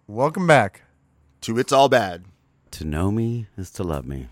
Welcome back to It's All Bad. To know me is to love me.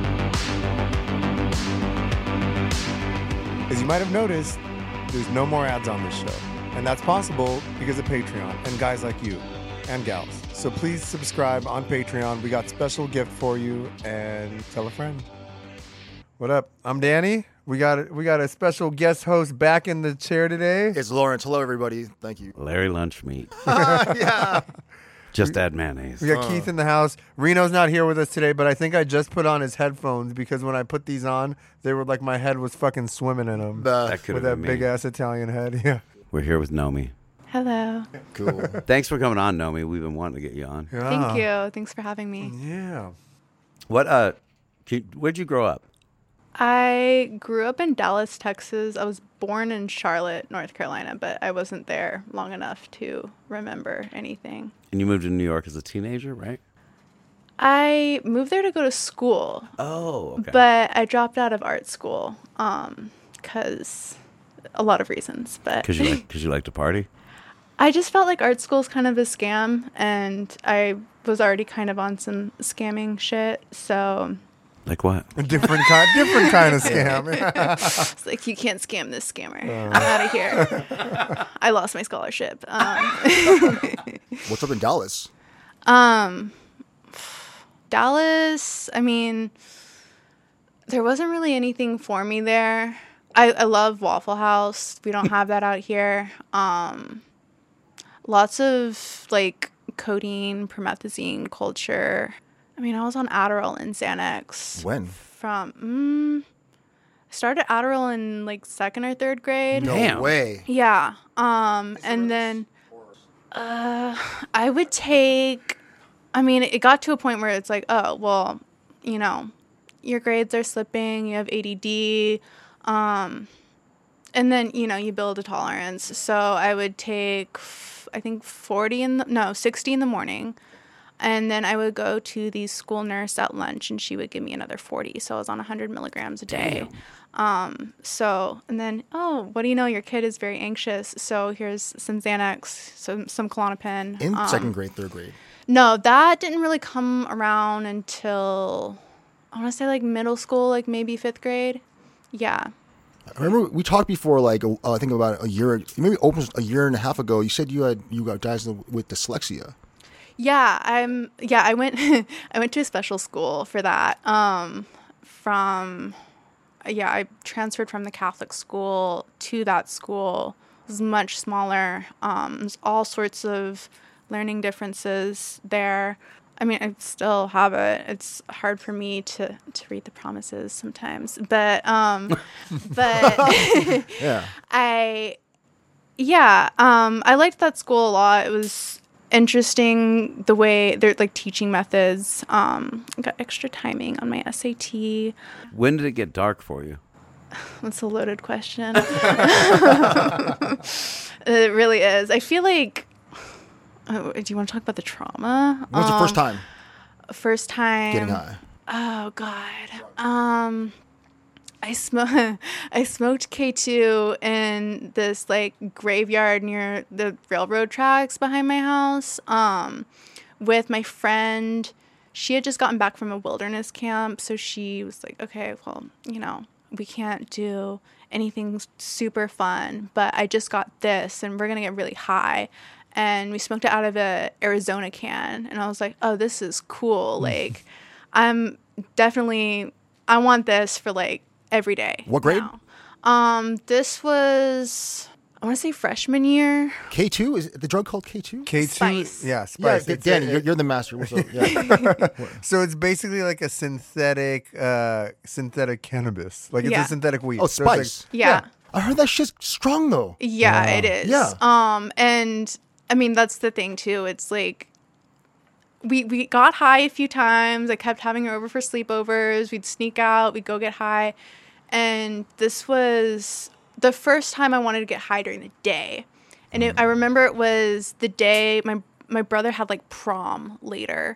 As you might have noticed, there's no more ads on this show. And that's possible because of Patreon and guys like you and gals. So please subscribe on Patreon. We got special gift for you, and tell a friend. What up? I'm Danny. We got a special guest host back in the chair today. It's Lawrence. Hello, everybody. Thank you. Larry Lunchmeat. Yeah. Just add mayonnaise. We got Keith in the house. Reno's not here with us today, but I think I just put on his headphones because when I put these on, they were like my head was fucking swimming in them. That could with have that been big me. ass Italian head. Yeah. We're here with Nomi. Hello. Cool. Thanks for coming on, Nomi. We've been wanting to get you on. Thank you. Thanks for having me. Yeah. Where'd you grow up? I grew up in Dallas, Texas. I was born in Charlotte, North Carolina, but I wasn't there long enough to remember anything. And you moved to New York as a teenager, right? I moved there to go to school, Oh, okay. but I dropped out of art school because a lot of reasons. But Because you like to party? I just felt like art school is kind of a scam, and I was already kind of on some scamming shit, so Like what? A different kind of scam. it's like, you can't scam this scammer. I'm out of here. I lost my scholarship. What's up in Dallas? Dallas, I mean, there wasn't really anything for me there. I love Waffle House. We don't have that out here. Lots of like codeine, promethazine culture. I mean, I was on Adderall and Xanax. When? I started Adderall in like 2nd or 3rd grade. No Damn. way. Yeah. And then I would take, I mean, it got to a point where it's like, oh, well, you know, your grades are slipping, you have ADD, and then, you know, you build a tolerance. So I would take, I think 60 in the morning. And then I would go to the school nurse at lunch, and she would give me another 40. So I was on 100 milligrams a day. And then, oh, what do you know? Your kid is very anxious. So here's some Xanax, some Klonopin. In 2nd grade, 3rd grade. No, that didn't really come around until, I want to say like middle school, like maybe 5th grade. Yeah. I remember we talked before, like I think about a year, maybe almost a year and a half ago. You said you got diagnosed with dyslexia. Yeah, I went I went to a special school for that. I transferred from the Catholic school to that school. It was much smaller. There's all sorts of learning differences there. I mean, I still have it. It's hard for me to read the promises sometimes, but Yeah. I liked that school a lot. It was interesting the way they're like teaching methods. I got extra timing on my SAT. When did it get dark for you? That's a loaded question. It really is. I feel like, do you want to talk about the trauma? When was the first time First time getting high? Oh God. I smoked K2 in this like graveyard near the railroad tracks behind my house with my friend. She had just gotten back from a wilderness camp, so she was like, okay, well, you know, we can't do anything super fun, but I just got this and we're going to get really high. And we smoked it out of a Arizona can, and I was like, oh, this is cool. Like, I want this for like every day. What grade? Now. This was, I want to say freshman year. K2? Is the drug called K2? K2, Spice. yeah, spice. Yeah, It's Danny, you're the master. What's up? Yeah. so it's basically like a synthetic cannabis. Like it's Yeah. a synthetic weed. Oh, So it's like- spice. Yeah. I heard that shit's strong though. Yeah, it is. Yeah. And I mean, that's the thing too. It's like, we got high a few times. I kept having her over for sleepovers. We'd sneak out. We'd go get high. And this was the first time I wanted to get high during the day. And I remember it was the day my brother had like prom later.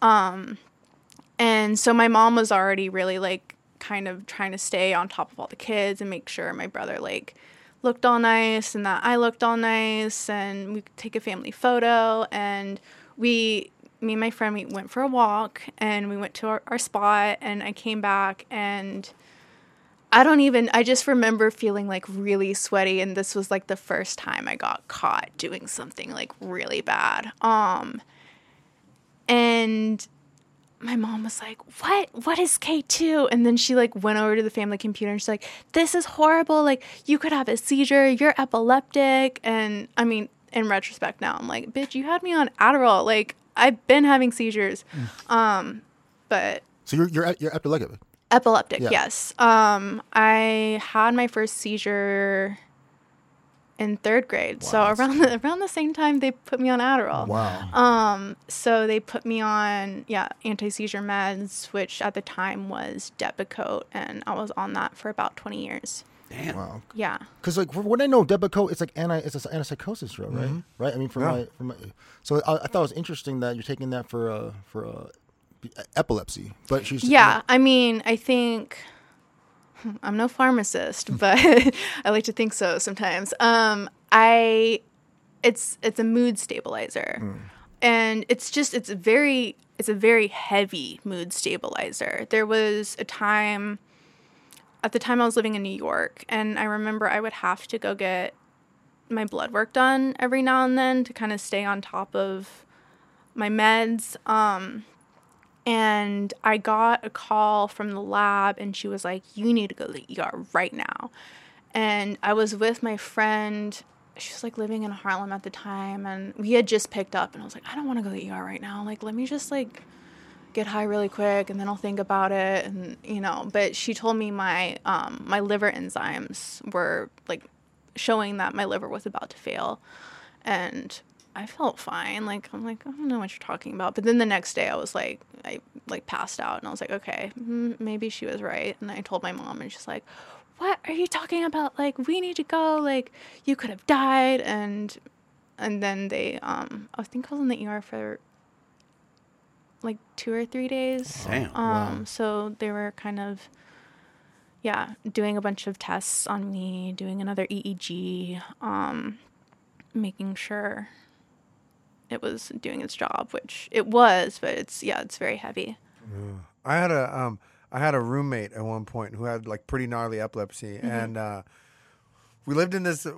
And so my mom was already really like kind of trying to stay on top of all the kids and make sure my brother like looked all nice and that I looked all nice, and we could take a family photo. And me and my friend, we went for a walk, and we went to our spot, and I came back, and I just remember feeling like really sweaty, and this was like the first time I got caught doing something like really bad. And my mom was like, what is K2? And then she like went over to the family computer, and she's like, this is horrible. Like, you could have a seizure. You're epileptic. And I mean, in retrospect now, I'm like, bitch, you had me on Adderall. Like, I've been having seizures. But So you're epileptic. epileptic, Yeah. yes. I had my first seizure in 3rd grade. So around the same time they put me on Adderall. Wow. So they put me on anti-seizure meds, which at the time was Depakote, and I was on that for about 20 years. Damn. Wow. Yeah. Because like what I know, Depakote, it's like it's an antipsychosis drug, right? Right. I mean, so I thought it was interesting that you're taking that for epilepsy, but she's I mean, I think I'm no pharmacist, but I like to think so sometimes. It's a mood stabilizer, and it's a very heavy mood stabilizer. There was a time, at the time I was living in New York, and I remember I would have to go get my blood work done every now and then to kind of stay on top of my meds. And I got a call from the lab, and she was like, you need to go to the ER right now. And I was with my friend. She was like living in Harlem at the time, and we had just picked up, and I was like, I don't want to go to the ER right now. Like, let me just like get high really quick, and then I'll think about it. And, but she told me my liver enzymes were like showing that my liver was about to fail. And I felt fine. Like, I'm like, I don't know what you're talking about. But then the next day I was like, I like passed out, and I was like, okay, maybe she was right. And I told my mom, and she's like, what are you talking about? Like, we need to go. Like, you could have died. And then they, I think I was in the ER for like 2 or 3 days. Damn. So they were kind of, doing a bunch of tests on me, doing another EEG, making sure it was doing its job, which it was, but it's very heavy. I had a roommate at one point who had like pretty gnarly epilepsy, and we lived in this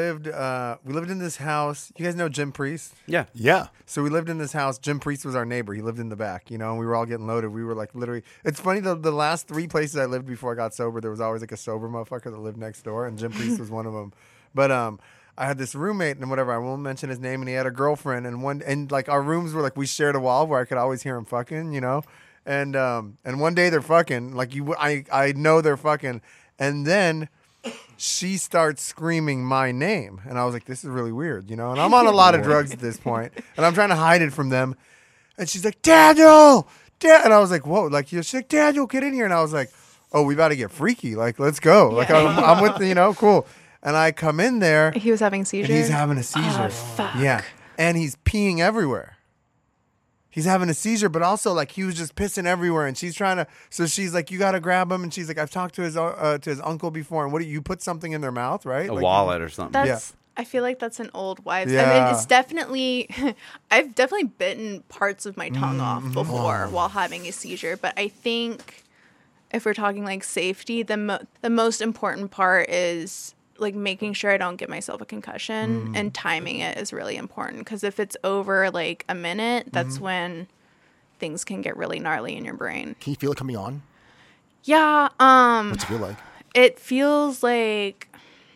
house. You guys know Jim Priest? Yeah. Yeah. So we lived in this house. Jim Priest was our neighbor. He lived in the back, and we were all getting loaded. We were like literally. It's funny, the last 3 places I lived before I got sober, there was always like a sober motherfucker that lived next door, and Jim Priest was one of them. But I had this roommate and whatever. I won't mention his name, and he had a girlfriend, and like our rooms were like we shared a wall where I could always hear him fucking, And one day they're fucking, like I know they're fucking, and then she starts screaming my name, and I was like, this is really weird, And I'm on a lot of drugs at this point, and I'm trying to hide it from them, and she's like, Daniel, and I was like, whoa, like she's like, Daniel, get in here, and I was like, oh, we about to get freaky, like let's go, like I'm with cool, and I come in there, He was having seizures. and he's having a seizure, Oh, fuck. yeah, and he's peeing everywhere. He's having a seizure, but also like he was just pissing everywhere, and she's trying to. So she's like, "You got to grab him," and she's like, "I've talked to his uncle before, and what do you put something in their mouth, right? A Like, wallet or something. That's. I feel like that's an old wives. I Yeah. mean, it's definitely. I've definitely bitten parts of my tongue off before while having a seizure, but I think if we're talking like safety, the most important part is like making sure I don't give myself a concussion, and timing it is really important, because if it's over like a minute, that's when things can get really gnarly in your brain. Can you feel it coming on? Yeah. What's it feel like? It feels like,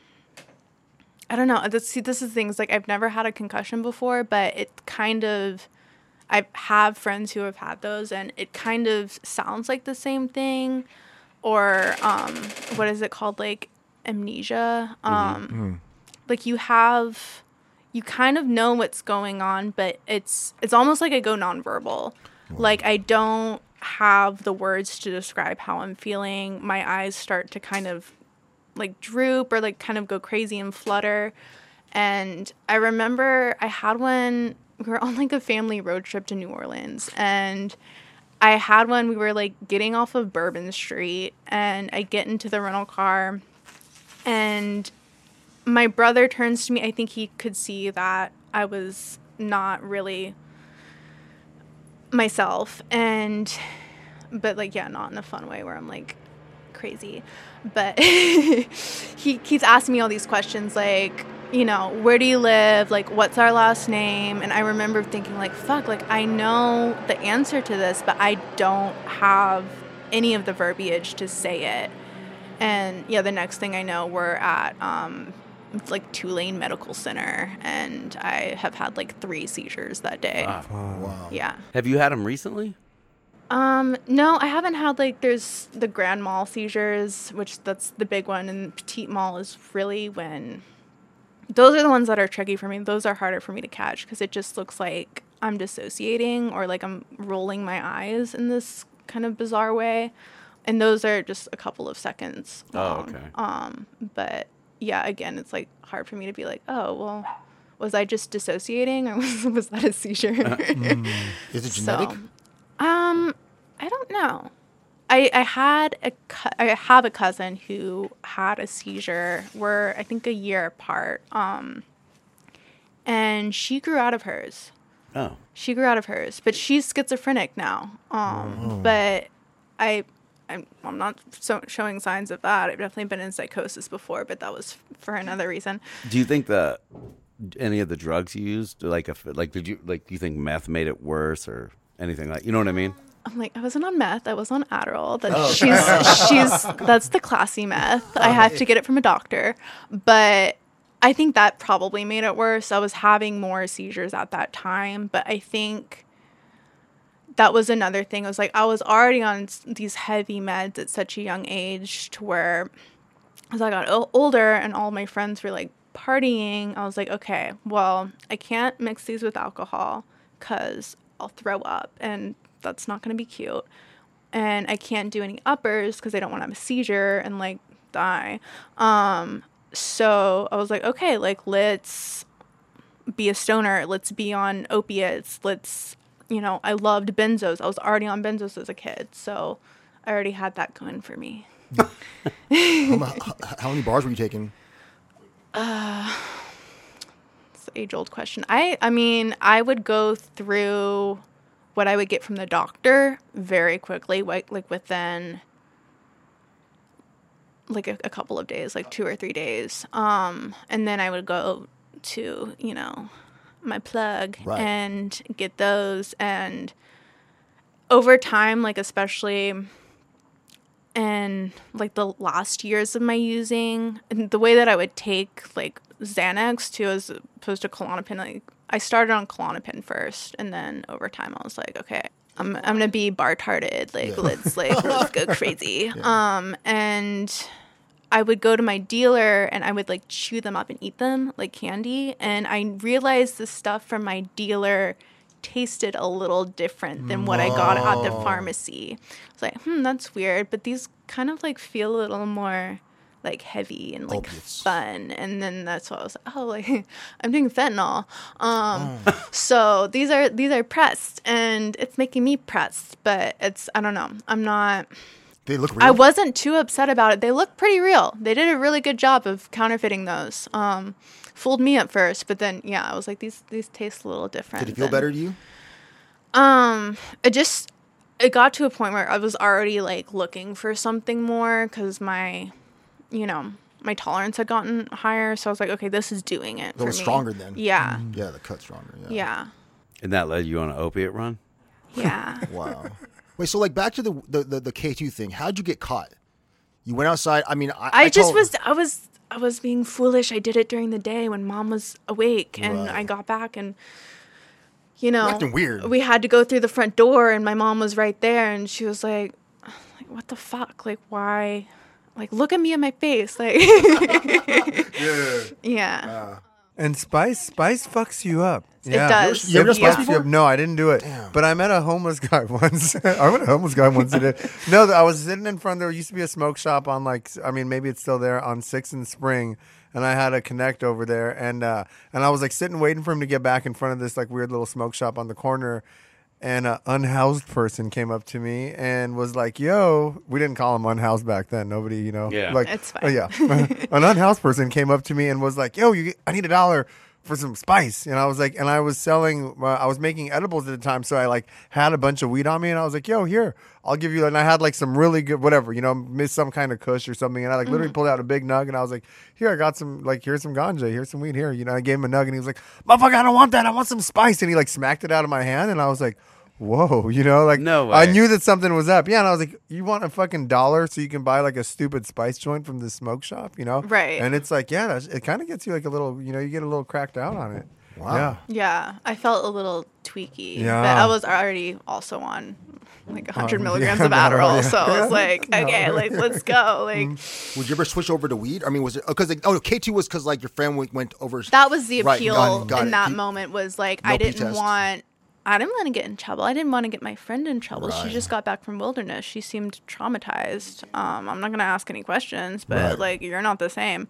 I don't know. This is things like I've never had a concussion before, but it kind of, I have friends who have had those, and it kind of sounds like the same thing, or what is it called, like amnesia. Like you kind of know what's going on, but it's almost like I go nonverbal. Like I don't have the words to describe how I'm feeling. My eyes start to kind of like droop or like kind of go crazy and flutter. And I remember I had one, we were on like a family road trip to New Orleans, and I had one, we were like getting off of Bourbon Street, and I get into the rental car, and my brother turns to me. I think he could see that I was not really myself, but like, yeah, not in a fun way where I'm like crazy, but he keeps asking me all these questions like, you know, where do you live? Like, what's our last name? And I remember thinking like, fuck, like I know the answer to this, but I don't have any of the verbiage to say it. And yeah, the next thing I know, we're at like Tulane Medical Center, and I have had like 3 seizures that day. Wow. Yeah. Have you had them recently? No, I haven't had like, there's the grand mal seizures, which that's the big one, and petite mal is really when, those are the ones that are tricky for me. Those are harder for me to catch because it just looks like I'm dissociating or like I'm rolling my eyes in this kind of bizarre way. And those are just a couple of seconds long. Oh, okay. But yeah, again, it's like hard for me to be like, oh, well, was I just dissociating or was that a seizure? Is it genetic? I don't know. I have a cousin who had a seizure. We're, I think, a year apart. And she grew out of hers. Oh. She grew out of hers, but she's schizophrenic now. But I'm not showing signs of that. I've definitely been in psychosis before, but that was for another reason. Do you think any of the drugs you used, do you think meth made it worse or anything like, you know what I mean? I'm like, I wasn't on meth. I was on Adderall. That's the classy meth. I have to get it from a doctor. But I think that probably made it worse. I was having more seizures at that time. But I think that was another thing. I was already on these heavy meds at such a young age to where as I got older and all my friends were like partying, I was like, okay, well, I can't mix these with alcohol because I'll throw up and that's not going to be cute. And I can't do any uppers because I don't want to have a seizure and like die. So I was like, okay, like let's be a stoner. Let's be on opiates. I loved benzos. I was already on benzos as a kid. So I already had that going for me. How many bars were you taking? It's an age-old question. I mean, I would go through what I would get from the doctor very quickly, like within like a couple of days, like 2 or 3 days. And then I would go to, my plug and get those. And over time, like especially in like the last years of my using, and the way that I would take like Xanax too, as opposed to Klonopin, like I started on Klonopin first, and then over time I was like, okay, I'm gonna be bar-tarded, let's go crazy. Yeah. And I would go to my dealer and I would like chew them up and eat them like candy, and I realized the stuff from my dealer tasted a little different than what I got at the pharmacy. I was like, that's weird, but these kind of like feel a little more like heavy and like fun. And then that's what I was like, I'm doing fentanyl. So these are pressed and it's making me pressed, but I don't know. I'm not. They look real? I wasn't too upset about it. They look pretty real. They did a really good job of counterfeiting those. Fooled me at first, but then I was like, these taste a little different. Did it feel better to you? It got to a point where I was already like looking for something more because my tolerance had gotten higher. So I was like, okay, this is doing it. It was stronger then. Yeah. Yeah, the cut's stronger. Yeah. And that led you on an opiate run? Yeah. Wow. Wait, so like back to the K2 thing. How'd you get caught? You went outside. I mean, I was being foolish. I did it during the day when Mom was awake, and I got back and. You're acting weird. We had to go through the front door, and my mom was right there, and she was like, what the fuck? Like, why? Like, look at me in my face. Like, yeah. And Spice fucks you up. It does. You ever done Spice before? No, I didn't do it. Damn. But I met a homeless guy once. I met a homeless guy once today. No, I was sitting in front. There used to be a smoke shop on maybe it's still there on 6th and Spring. And I had a connect over there, and I was like sitting waiting for him to get back in front of this like weird little smoke shop on the corner, and an unhoused person came up to me and was like, "Yo," we didn't call him unhoused back then. Nobody, Yeah, like it's fine. An unhoused person came up to me and was like, "Yo, I need $1 for some spice. And I was like, and I was making edibles at the time. So I like had a bunch of weed on me and I was like, yo, here, I'll give you. And I had like some really good, whatever, missed some kind of kush or something. And I like literally pulled out a big nug and I was like, here, I got some, like, here's some ganja, here's some weed here. I gave him a nug and he was like, motherfucker, I don't want that. I want some spice. And he like smacked it out of my hand. And I was like, whoa, like No way. I knew that something was up. Yeah, and I was like, you want a fucking $1 so you can buy like a stupid spice joint from the smoke shop, Right. And it's like, yeah, it kind of gets you like a little, you get a little cracked out on it. Wow. Yeah. Yeah, I felt a little tweaky. Yeah. But I was already also on like 100 milligrams yeah, of Adderall, yeah. so I was like, okay, like let's go. Like Would you ever switch over to weed? I mean, was it because K2 was because like your friend went over? that was the Right, appeal got in it. that moment was like No I didn't P-test. want to get in trouble. I didn't want to get my friend in trouble. She Right. just got back from Wilderness. She seemed traumatized. I'm not gonna ask any questions, but Right. like you're not the same.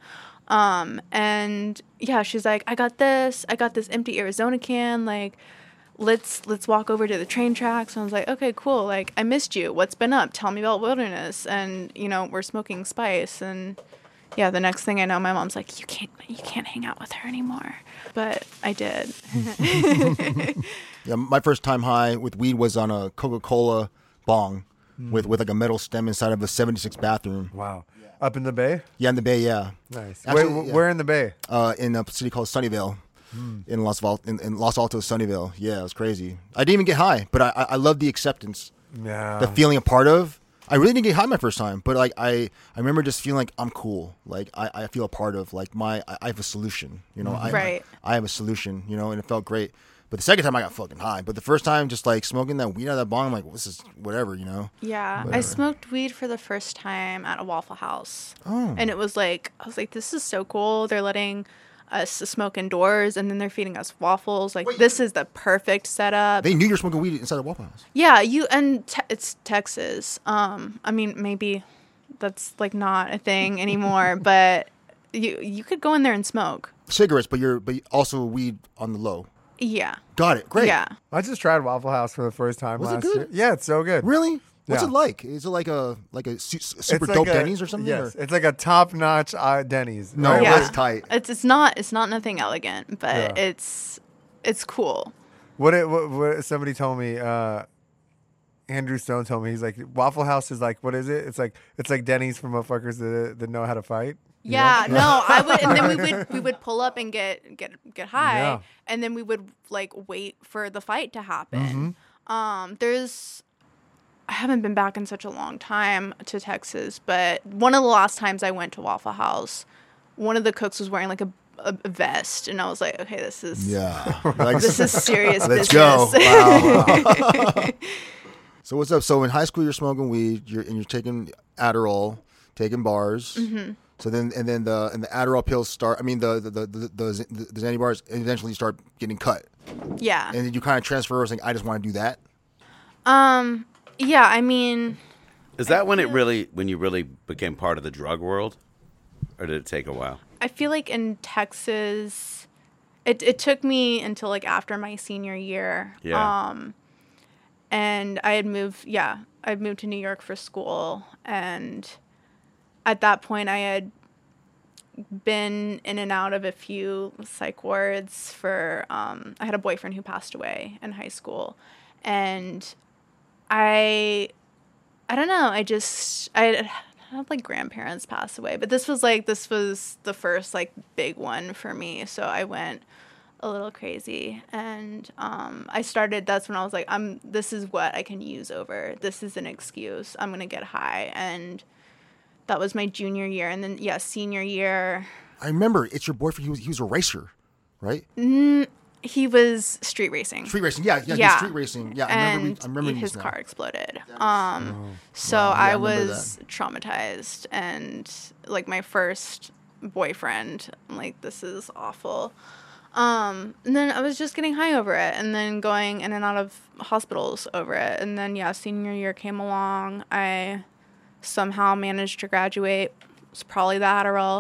And yeah, she's like, I got this empty Arizona can, like let's walk over to the train tracks. And I was like, okay, cool. Like I missed you. What's been up? Tell me about Wilderness. And we're smoking spice. And yeah, the next thing I know, my mom's like, you can't hang out with her anymore. But I did. Yeah, my first time high with weed was on a Coca-Cola bong with like a metal stem inside of a 76 bathroom. Wow. Up in the Bay? Yeah, in the Bay. Yeah, Nice. Actually, Wait, yeah. where in the Bay? in a city called Sunnyvale. In Los Altos, Sunnyvale. Yeah, it was crazy. I didn't even get high, but I love the acceptance, Yeah. the feeling a part of. I really didn't get high my first time, but like I remember just feeling like I'm cool. Like I feel a part of like I have a solution. Right. I have a solution. And it felt great. But the second time I got fucking high. But the first time, just like smoking that weed out of that bong, I'm like, this is whatever. Yeah, I Whatever. smoked weed for the first time at a Waffle House. Oh. And it was like, I was like, this is so cool. They're letting us smoke indoors and then they're feeding us waffles. Like, Wait, this is the perfect setup. They knew you were smoking weed inside the Waffle House. Yeah, it's Texas. I mean, maybe that's like not a thing anymore, but you could go in there and smoke. Cigarettes, but also weed on the low. Yeah. Got it. Great. Yeah. I just tried Waffle House for the first time Was it last good? year. Yeah, it's so good. Really? What's Yeah. it like? Is it like a super It's like dope a- Denny's or something? Yes, or? it's like a top-notch Denny's. No, Right? Yeah. that's tight. It's not nothing elegant, but Yeah. it's cool. What somebody told me, Andrew Stone told me, he's like, Waffle House is like, what is it? It's like Denny's for motherfuckers that know how to fight. You know? Yeah, no, I would, and then we would pull up and get high, Yeah. and then we would like wait for the fight to happen. Mm-hmm. I haven't been back in such a long time to Texas, but one of the last times I went to Waffle House, one of the cooks was wearing like a vest, and I was like, okay, this is Like, this is serious let's business. go. Wow. So what's up? So in high school, you're smoking weed, you're taking Adderall, taking bars. Mm-hmm. So then the Adderall pills start. I mean the Xanny bars eventually start getting cut, Yeah. and then you kind of transfer. Saying, I just want to do that. Yeah, I mean, Is that when you really became part of the drug world, or did it take a while? I feel like in Texas, it took me until like after my senior year. Yeah. And I'd moved to New York for school, and at that point I had been in and out of a few psych wards for I had a boyfriend who passed away in high school, and I don't know, I had like grandparents pass away, but this was the first like big one for me, so I went a little crazy, and that's when I was like, this is what I can use over. This is an excuse. I'm going to get high. And that was my junior year. And then, senior year. I remember it's your boyfriend. He was a racer, right? He was street racing. Street racing. Yeah. He was street racing. Yeah, I remember his this now. car exploded. So Wow, yeah, I I remember was traumatized, and like my first boyfriend, I'm like, this is awful. And then I was just getting high over it, and then going in and out of hospitals over it. And then, senior year came along. I somehow managed to graduate. It's probably the Adderall.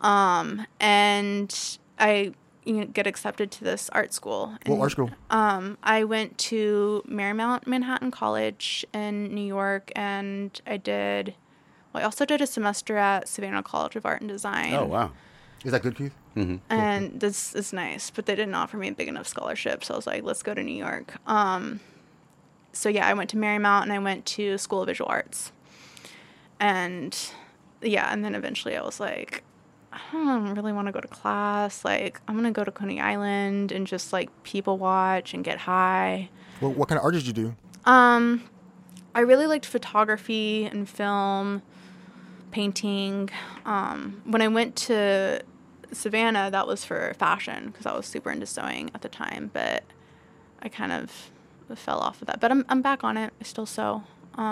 And I get accepted to this art school. What art school? I went to Marymount Manhattan College in New York, and I also did a semester at Savannah College of Art and Design. Oh wow. Is that good, Keith? And this is nice, but they didn't offer me a big enough scholarship, so I was like, let's go to New York. So yeah, I went to Marymount and I went to School of Visual Arts. And yeah, and then eventually I was like, I don't really want to go to class. Like, I'm going to go to Coney Island and just like people watch and get high. Well, what kind of art did you do? I really liked photography and film, painting. When I went to Savannah, that was for fashion because I was super into sewing at the time, but I kind of fell off of that. But I'm back on it. I still sew.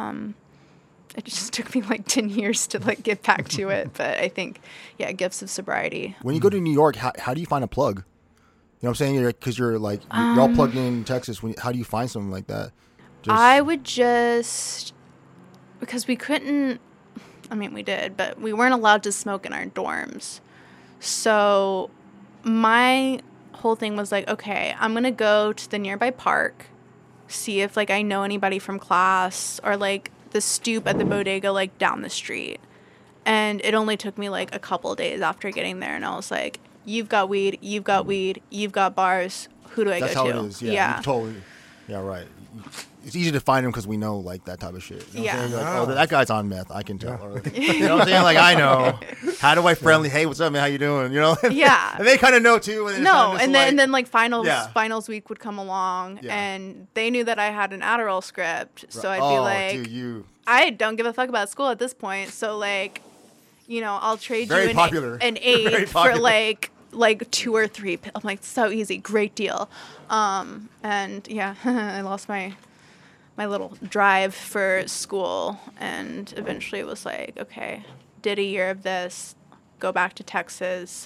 It just took me like 10 years to like get back to it. But I think, yeah, gifts of sobriety. When you go to New York, how do you find a plug? You know what I'm saying? Because you're like, you're all plugged in Texas. How do you find something like that? I would just, because we couldn't, I mean, we did, but we weren't allowed to smoke in our dorms. So my whole thing was like, okay, I'm going to go to the nearby park, see if like I know anybody from class or like the stoop at the bodega like down the street. And it only took me like a couple days after getting there. And I was like, you've got weed, you've got bars. Who do I That's go to? how it is. Yeah. You totally. Yeah, right. It's easy to find them because we know like that type of shit. You know what I'm saying? Like, oh, that guy's on meth. I can tell. Or, you know what I'm saying? Like, I know. How do I friendly? Hey, what's up, man? How you doing? You know? Yeah. And they kind of know too. And then like finals week would come along, and they knew that I had an Adderall script, so I'd be like, dude, I don't give a fuck about school at this point. So like, you know, I'll trade Very you popular. an 8 for like 2 or 3. I'm like, so easy, great deal. And yeah, I lost my little drive for school, and eventually it was like, okay, did a year of this, go back to Texas.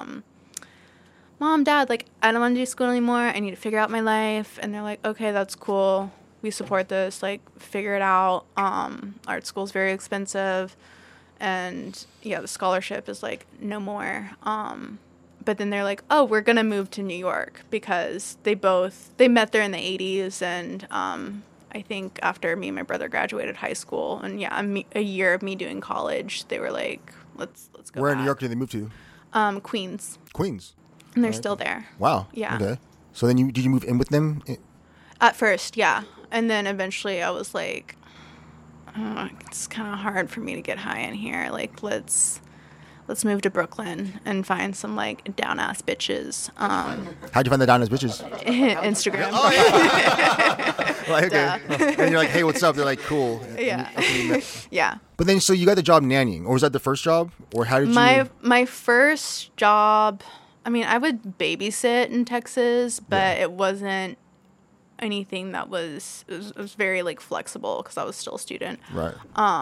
Mom, Dad, like, I don't want to do school anymore. I need to figure out my life. And they're like, okay, that's cool. We support this. Like, figure it out. Art school's very expensive. And yeah, the scholarship is like no more. But then they're like, oh, we're going to move to New York because they met there in the 80s. And I think after me and my brother graduated high school and yeah, a year of me doing college, they were like, let's go Where back. in New York did they move to? Queens. Queens. And they're still there. Wow. Yeah. Okay. So then did you move in with them? At first, yeah. And then eventually I was like, oh, it's kind of hard for me to get high in here. Like, let's move to Brooklyn and find some like down ass bitches. How'd you find the down ass bitches? Instagram. Oh, yeah. Like, okay. And you're like, hey, what's up? They're like, cool. Yeah. Yeah. But then, so you got the job nannying, or was that the first job, or how did you? My first job, I mean, I would babysit in Texas, but it wasn't anything that was very like flexible because I was still a student. Right.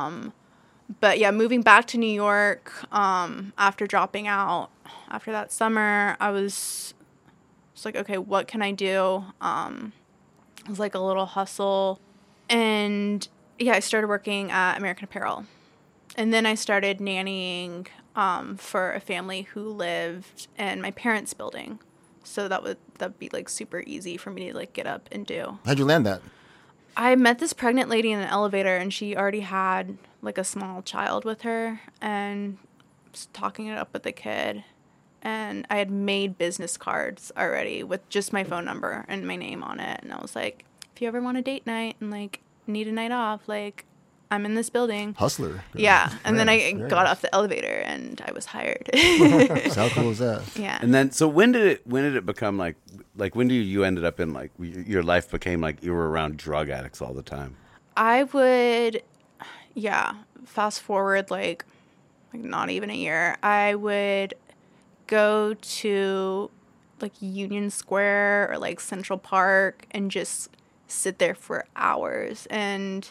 But yeah, moving back to New York after dropping out after that summer, I was like, okay, what can I do? It was like a little hustle. And yeah, I started working at American Apparel. And then I started nannying for a family who lived in my parents' building. So that'd be like super easy for me to like get up and do. How'd you land that? I met this pregnant lady in an elevator, and she already had like a small child with her, and was talking it up with the kid. And I had made business cards already with just my phone number and my name on it. And I was like, if you ever want a date night and like need a night off, like I'm in this building. Hustler. Yeah. And then I got off the elevator and I was hired. So how cool is that? Yeah. And then, so when did it become like when you ended up in like your life became like you were around drug addicts all the time? I would, fast forward like not even a year. I would go to like Union Square or like Central Park and just sit there for hours and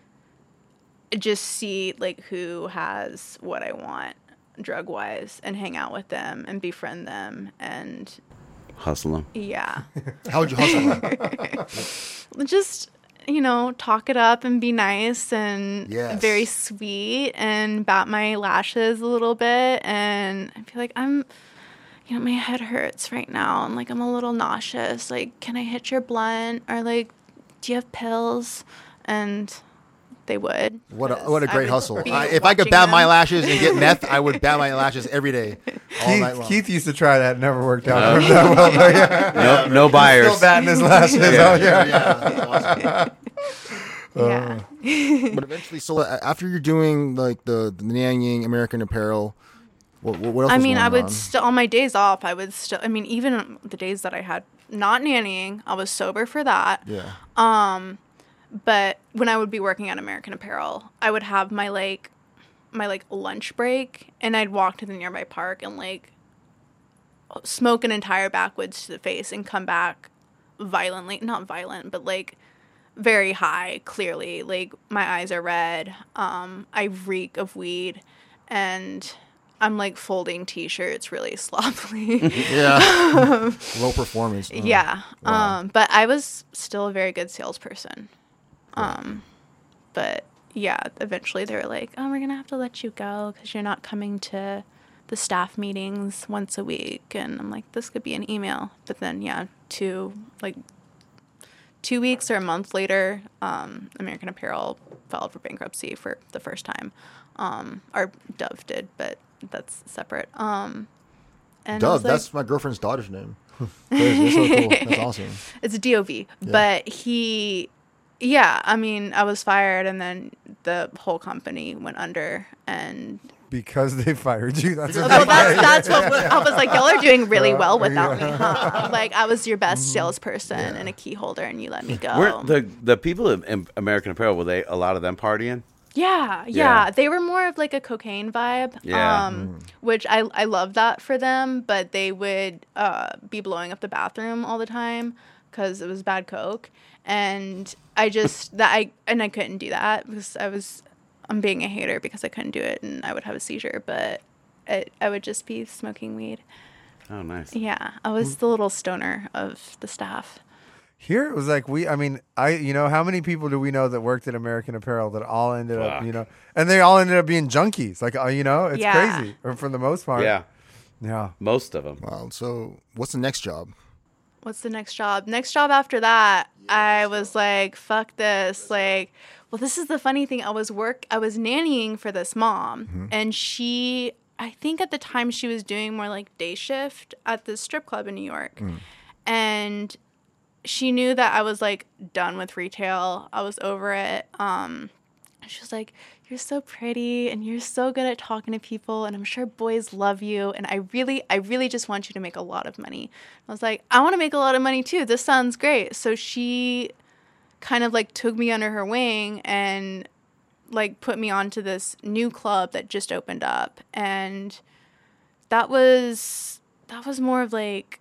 just see like who has what I want drug wise and hang out with them and befriend them and hustle them. Yeah. How would you hustle them? Just, talk it up and be nice and very sweet and bat my lashes a little bit and I feel like my head hurts right now and like I'm a little nauseous. Like, can I hit your blunt or like, do you have pills? And they would. What a great hustle. If I could watching bat my them. lashes and get meth, I would bat my lashes every day, all night long. Keith used to try that. Never worked out. That well, though, yeah. No buyers. Still batting his lashes. Yeah, Oh, yeah. that's awesome. Yeah. But eventually, so after you're doing like the Nannying, American Apparel, what else? I was mean, going I would on? still on my days off. I would still. I mean, even the days that I had not nannying, I was sober for that. Yeah. But when I would be working at American Apparel, I would have my lunch break, and I'd walk to the nearby park and like smoke an entire backwoods to the face and come back violently, not violent, but like very high, clearly. Like my eyes are red. I reek of weed, and I'm like folding t-shirts really sloppily. Yeah. Low performance. Yeah. Wow. But I was still a very good salesperson. But yeah, eventually they were like, oh, we're going to have to let you go because you're not coming to the staff meetings once a week. And I'm like, this could be an email. But then, yeah, 2 weeks or a month later, American Apparel filed for bankruptcy for the first time. Or Dove did, but that's separate. And Dove, that's my girlfriend's daughter's name. That's so cool. That's awesome. It's DOV. But I mean, I was fired, and then the whole company went under, and Because they fired you. That's that's what I was like. Y'all are doing really well without me, huh? Like I was your best salesperson and a key holder, and you let me go. Were the people in American Apparel, were they a lot of them partying? Yeah. They were more of like a cocaine vibe. Yeah. Which I love that for them, but they would be blowing up the bathroom all the time because it was bad coke, and I couldn't do that because I'm being a hater because I couldn't do it, and I would have a seizure, but I would just be smoking weed. Oh, nice. Yeah, I was the little stoner of the staff. Here it was like how many people do we know that worked at American Apparel that all ended up, and they all ended up being junkies. Like, it's crazy. Or for the most part. Yeah. Yeah. Most of them. Wow. So what's the next job? What's the next job? Next job after that, I was like, fuck this. Like, well, this is the funny thing. I was nannying for this mom, and she, I think at the time she was doing more like day shift at this strip club in New York. And she knew that I was like done with retail. I was over it. She was like, you're so pretty and you're so good at talking to people, and I'm sure boys love you, and I really just want you to make a lot of money. I was like, I want to make a lot of money too. This sounds great. So she kind of like took me under her wing and like put me onto this new club that just opened up, and that was more of like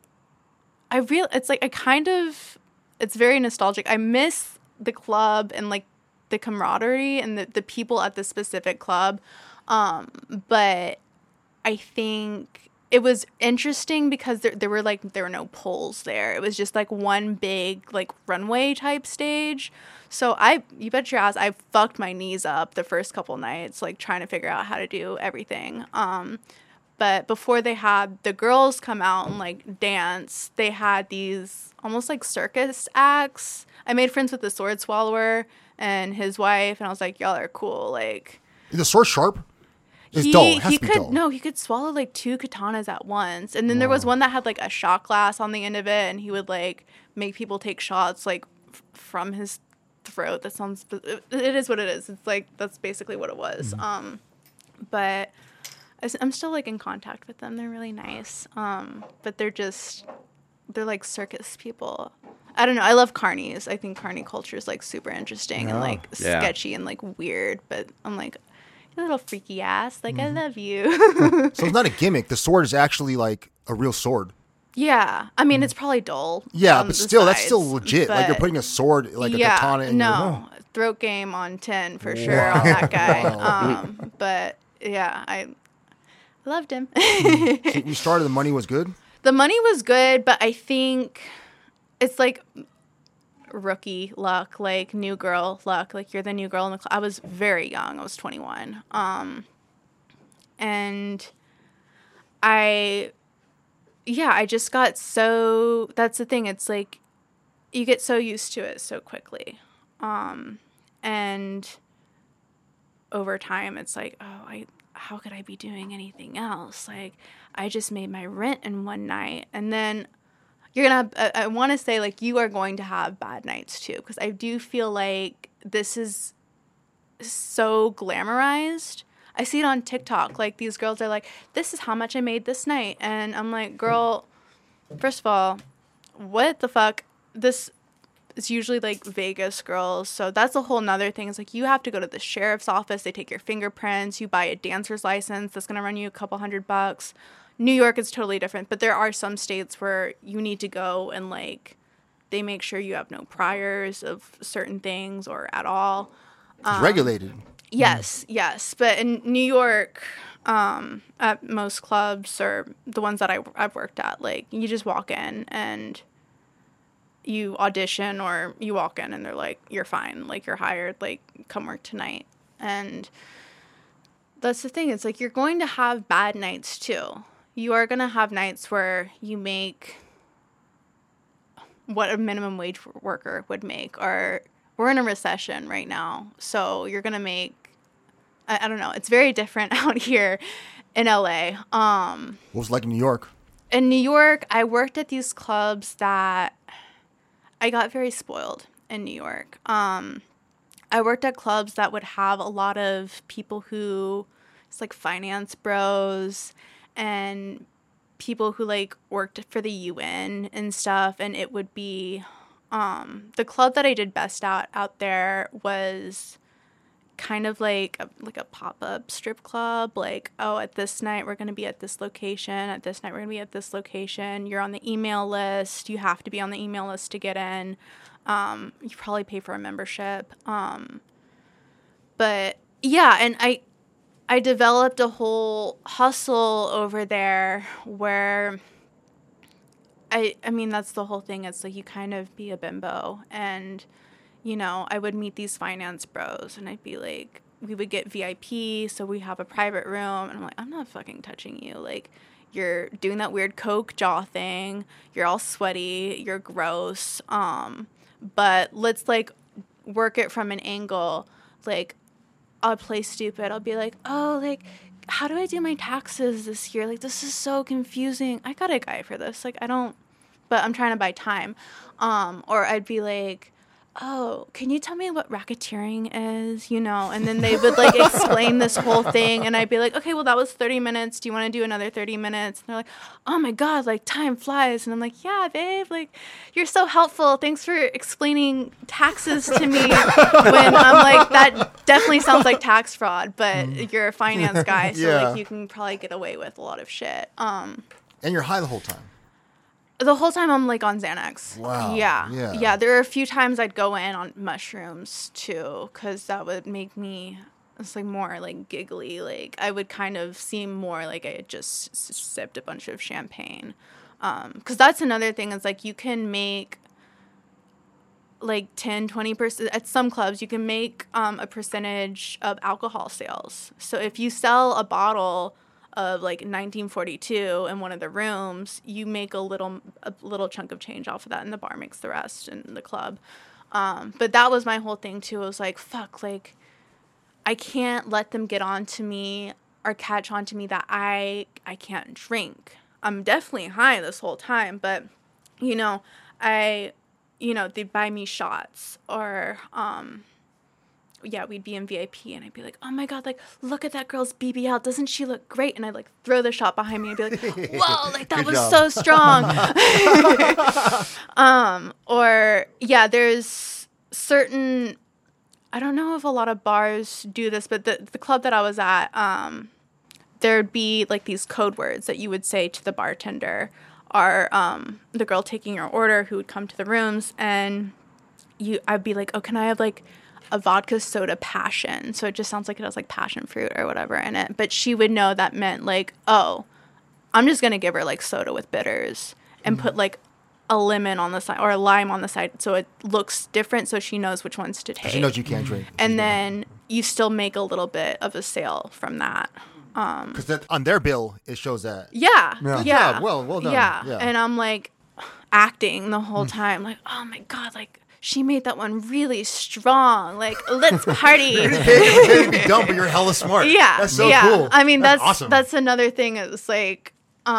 it's very nostalgic. I miss the club and like the camaraderie and the people at the specific club. But I think it was interesting because there were no poles there. It was just like one big like runway type stage. So you bet your ass I fucked my knees up the first couple nights, like trying to figure out how to do everything. But before they had the girls come out and like dance, they had these almost like circus acts. I made friends with the sword swallower and his wife, and I was like, y'all are cool. Like, is the sword sharp? It's dull. It has to be dull. No, he could swallow like 2 katanas at once. And then there was one that had like a shot glass on the end of it, and he would like make people take shots like from his throat. That sounds, it is what it is. It's like, that's basically what it was. But I'm still like in contact with them. They're really nice. But they're like circus people. I don't know. I love carnies. I think carny culture is like super interesting and like sketchy and like weird. But I'm like, you little freaky ass. Like, I love you. So it's not a gimmick. The sword is actually like a real sword. Yeah. I mean, it's probably dull. Yeah, but still, that's still legit. Like you're putting a sword, like a katana in your... Throat game on 10 for sure on that guy. But yeah, I loved him. So you started, the money was good? The money was good, but I think it's like rookie luck, like new girl luck. Like, you're the new girl in the club. I was very young. I was 21. And I just got so, that's the thing. It's like you get so used to it so quickly. And over time, it's like, oh, how could I be doing anything else? Like, I just made my rent in one night. And then you're going to have, I want to say, like, you are going to have bad nights too, because I do feel like this is so glamorized. I see it on TikTok. Like, these girls are like, this is how much I made this night. And I'm like, girl, first of all, what the fuck? This is usually like Vegas girls. So that's a whole nother thing. It's like, you have to go to the sheriff's office. They take your fingerprints. You buy a dancer's license. That's going to run you a couple $100. New York is totally different. But there are some states where you need to go and, like, they make sure you have no priors of certain things or at all. It's regulated. Yes. But in New York, at most clubs or the ones that I've worked at, like, you just walk in and you audition, or you walk in and they're like, you're fine. Like, you're hired. Like, come work tonight. And that's the thing. It's like, you're going to have bad nights too. You are going to have nights where you make what a minimum wage worker would make, or we're in a recession right now. So you're going to make, I don't know. It's very different out here in LA. What was it like in New York? In New York, I worked at these clubs that I got very spoiled in New York. I worked at clubs that would have a lot of people who, it's like finance bros and people who, like, worked for the UN and stuff. And it would be, the club that I did best out there was kind of like a pop-up strip club. Like, oh, at this night we're going to be at this location. At this night we're going to be at this location. You're on the email list. You have to be on the email list to get in. You probably pay for a membership. But yeah, and I developed a whole hustle over there where I mean, that's the whole thing. It's like, you kind of be a bimbo, and, you know, I would meet these finance bros and I'd be like, we would get VIP. So we have a private room, and I'm like, I'm not fucking touching you. Like, you're doing that weird Coke jaw thing. You're all sweaty. You're gross. But let's, like, work it from an angle. Like, I'll play stupid. I'll be like, oh, like, how do I do my taxes this year? Like, this is so confusing. I got a guy for this. Like, I don't, but I'm trying to buy time. Or I'd be like, oh, can you tell me what racketeering is? You know, and then they would, like, explain this whole thing. And I'd be like, okay, well, that was 30 minutes. Do you want to do another 30 minutes? And they're like, oh my God, like, time flies. And I'm like, yeah, babe, like, you're so helpful. Thanks for explaining taxes to me. When I'm like, that definitely sounds like tax fraud, but you're a finance guy. So, like, you can probably get away with a lot of shit. And you're high the whole time. The whole time I'm, like, on Xanax. Wow. Yeah. There are a few times I'd go in on mushrooms too, because that would make me, it's like more like giggly. Like, I would kind of seem more like I had just sipped a bunch of champagne. Because that's another thing. Is like, you can make like 10-20% at some clubs. You can make a percentage of alcohol sales. So if you sell a bottle of, like, 1942 in one of the rooms, you make a little chunk of change off of that, and the bar makes the rest in the club. But that was my whole thing too. I was like, fuck, like, I can't let them get onto me or catch onto me that I can't drink. I'm definitely high this whole time, but, you know, they'd buy me shots, or we'd be in VIP, and I'd be like, oh my God, like, look at that girl's BBL. Doesn't she look great? And I'd, like, throw the shot behind me and be like, whoa, like, that was so strong. There's certain, I don't know if a lot of bars do this, but the club that I was at, there'd be, like, these code words that you would say to the bartender, or the girl taking your order who would come to the rooms, and I'd be like, oh, can I have, like, a vodka soda passion? So it just sounds like it has, like, passion fruit or whatever in it. But she would know that meant, like, oh, I'm just going to give her, like, soda with bitters and put, like, a lemon on the side or a lime on the side so it looks different, so she knows which ones to take. She knows you can't drink. And then you still make a little bit of a sale from that. Because on their bill, it shows that. Yeah. Well done. Yeah. And I'm, like, acting the whole time. Like, oh, my God, like, she made that one really strong. Like, let's party. You're paid to be dumb, but you're hella smart. Yeah. That's so cool. I mean, that's awesome. That's another thing. It's like,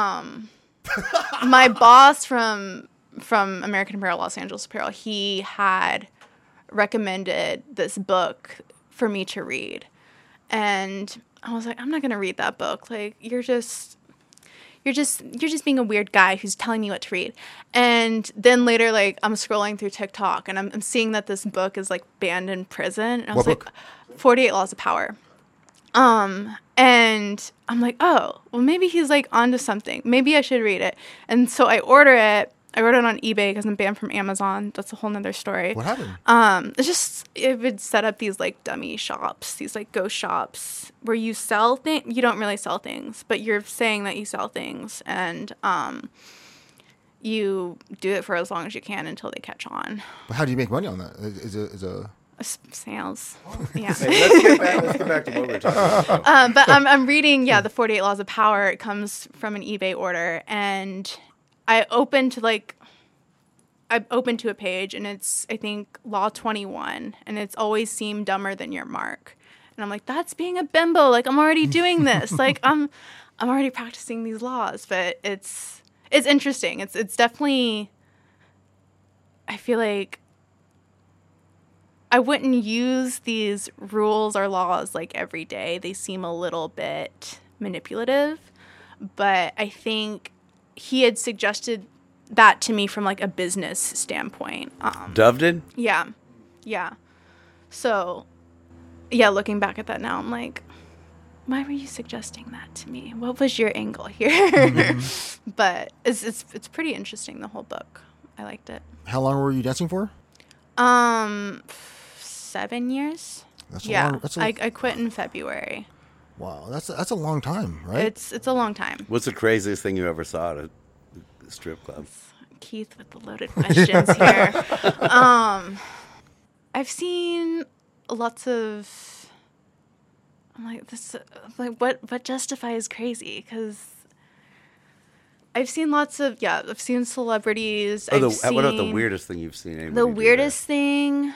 my boss from American Apparel, Los Angeles Apparel, he had recommended this book for me to read. And I was like, I'm not going to read that book. Like, you're just being a weird guy who's telling me what to read. And then later, like, I'm scrolling through TikTok and I'm seeing that this book is like banned in prison. And I was like, 48 Laws of Power. And I'm like, oh, well, maybe he's like onto something. Maybe I should read it. And so I order it. I ordered it on eBay because I'm banned from Amazon. That's a whole nother story. What happened? It's just, it would set up these like dummy shops, these like ghost shops where you sell things. You don't really sell things, but you're saying that you sell things, and you do it for as long as you can until they catch on. But how do you make money on that? Is a sales? Yeah. Hey, let's get back to what we were talking about. But I'm reading, the 48 Laws of Power. It comes from an eBay order, and I opened to a page, and it's, I think, Law 21, and it's always seem dumber than your mark. And I'm like, that's being a bimbo. Like, I'm already doing this. Like, I'm already practicing these laws. But it's interesting. It's definitely, I feel like I wouldn't use these rules or laws like every day. They seem a little bit manipulative, but I think he had suggested that to me from like a business standpoint. Dove did? Yeah. So, looking back at that now, I'm like, why were you suggesting that to me? What was your angle here? Mm-hmm. But it's pretty interesting, the whole book. I liked it. How long were you dancing for? 7 years. I quit in February. Wow, that's a long time, right? It's a long time. What's the craziest thing you ever saw at a strip club? Keith with the loaded questions here. I've seen lots of. I'm like this. Like what justifies crazy? Because I've seen lots of I've seen celebrities. What about the weirdest thing you've seen? The weirdest thing.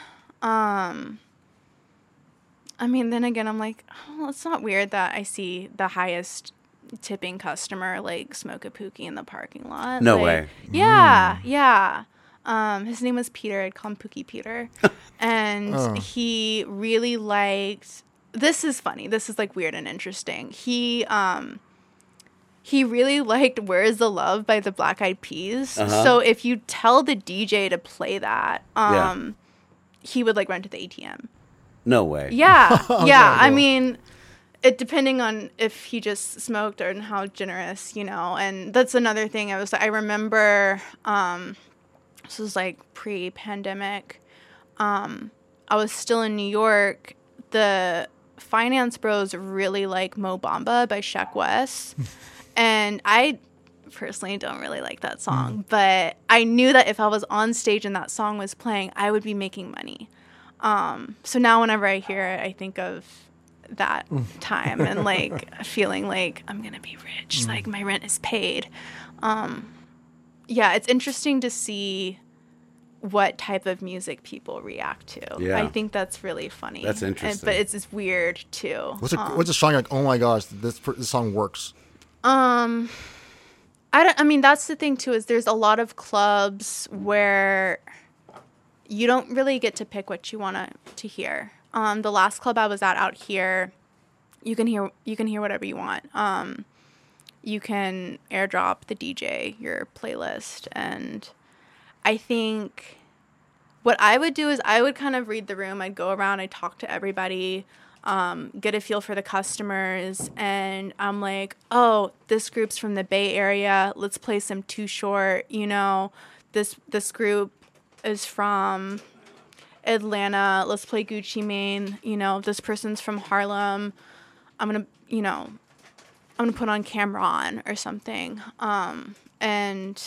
I mean, then again, I'm like, oh, it's not weird that I see the highest tipping customer like smoke a pookie in the parking lot. No like, way. Yeah. His name was Peter. I'd call him Pookie Peter. And he really liked, this is funny. This is like weird and interesting. He really liked Where Is the Love by the Black Eyed Peas. Uh-huh. So if you tell the DJ to play that, he would like run to the ATM. No way. Yeah. I mean, it depending on if he just smoked or how generous, and that's another thing. I remember, this was like pre-pandemic. I was still in New York. The Finance Bros really like Mo Bamba by Sheck Wes. And I personally don't really like that song, but I knew that if I was on stage and that song was playing, I would be making money. So now whenever I hear it, I think of that time and like feeling like I'm going to be rich. Like my rent is paid. It's interesting to see what type of music people react to. Yeah. I think that's really funny. That's interesting. But it's weird too. What's a song like, oh my gosh, this song works? I mean, that's the thing too, is there's a lot of clubs where you don't really get to pick what you want to hear. The last club I was at out here, you can hear whatever you want. You can airdrop the DJ your playlist, and I think what I would do is I would kind of read the room. I'd go around, I'd talk to everybody, get a feel for the customers, and I'm like, oh, this group's from the Bay Area. Let's play some Too Short. This group is from Atlanta. Let's play Gucci Mane. This person's from Harlem. I'm gonna put on Cameron or something. And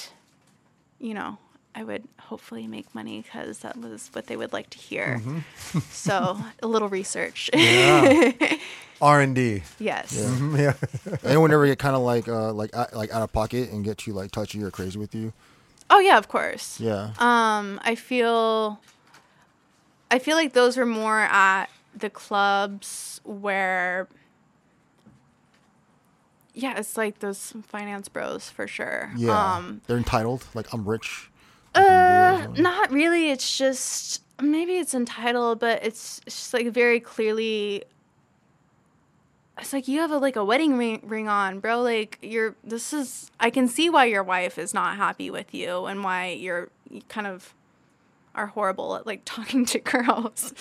I would hopefully make money because that was what they would like to hear. Mm-hmm. So a little research. Yeah. R&D. Yes. Yeah. Mm-hmm. Yeah. Anyone ever get kind of like out of pocket and get you like touchy or crazy with you? Oh yeah, of course. Yeah. I feel I feel like those were more at the clubs where, yeah, it's like those finance bros for sure. Yeah, they're entitled. Like, I'm rich. Not really. It's just, maybe it's entitled, but it's just like very clearly. It's like, you have a wedding ring on, bro. Like, I can see why your wife is not happy with you and why you kind of are horrible at like talking to girls.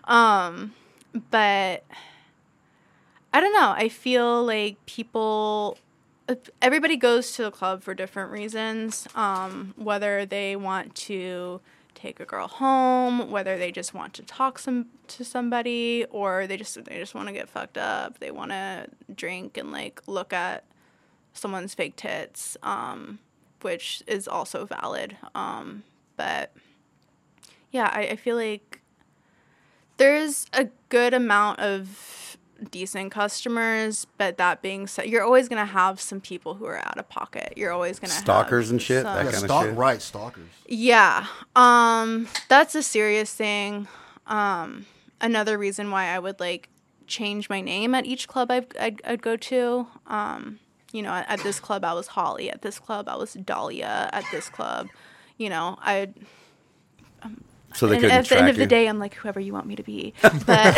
But I don't know. I feel like everybody goes to the club for different reasons. Whether they want to take a girl home, whether they just want to talk to somebody, or they just want to get fucked up. They want to drink and like look at someone's fake tits, which is also valid. But yeah, I feel like there's a good amount of decent customers, but that being said, you're always going to have some people who are out of pocket. You're always going to have stalkers and shit, that kind of shit. Right, stalkers. Yeah. That's a serious thing. Another reason why I would like change my name at each club I'd go to. At this club I was Holly. At this club I was Dahlia. At this club, so they couldn't at the end of the day, I'm like, whoever you want me to be. But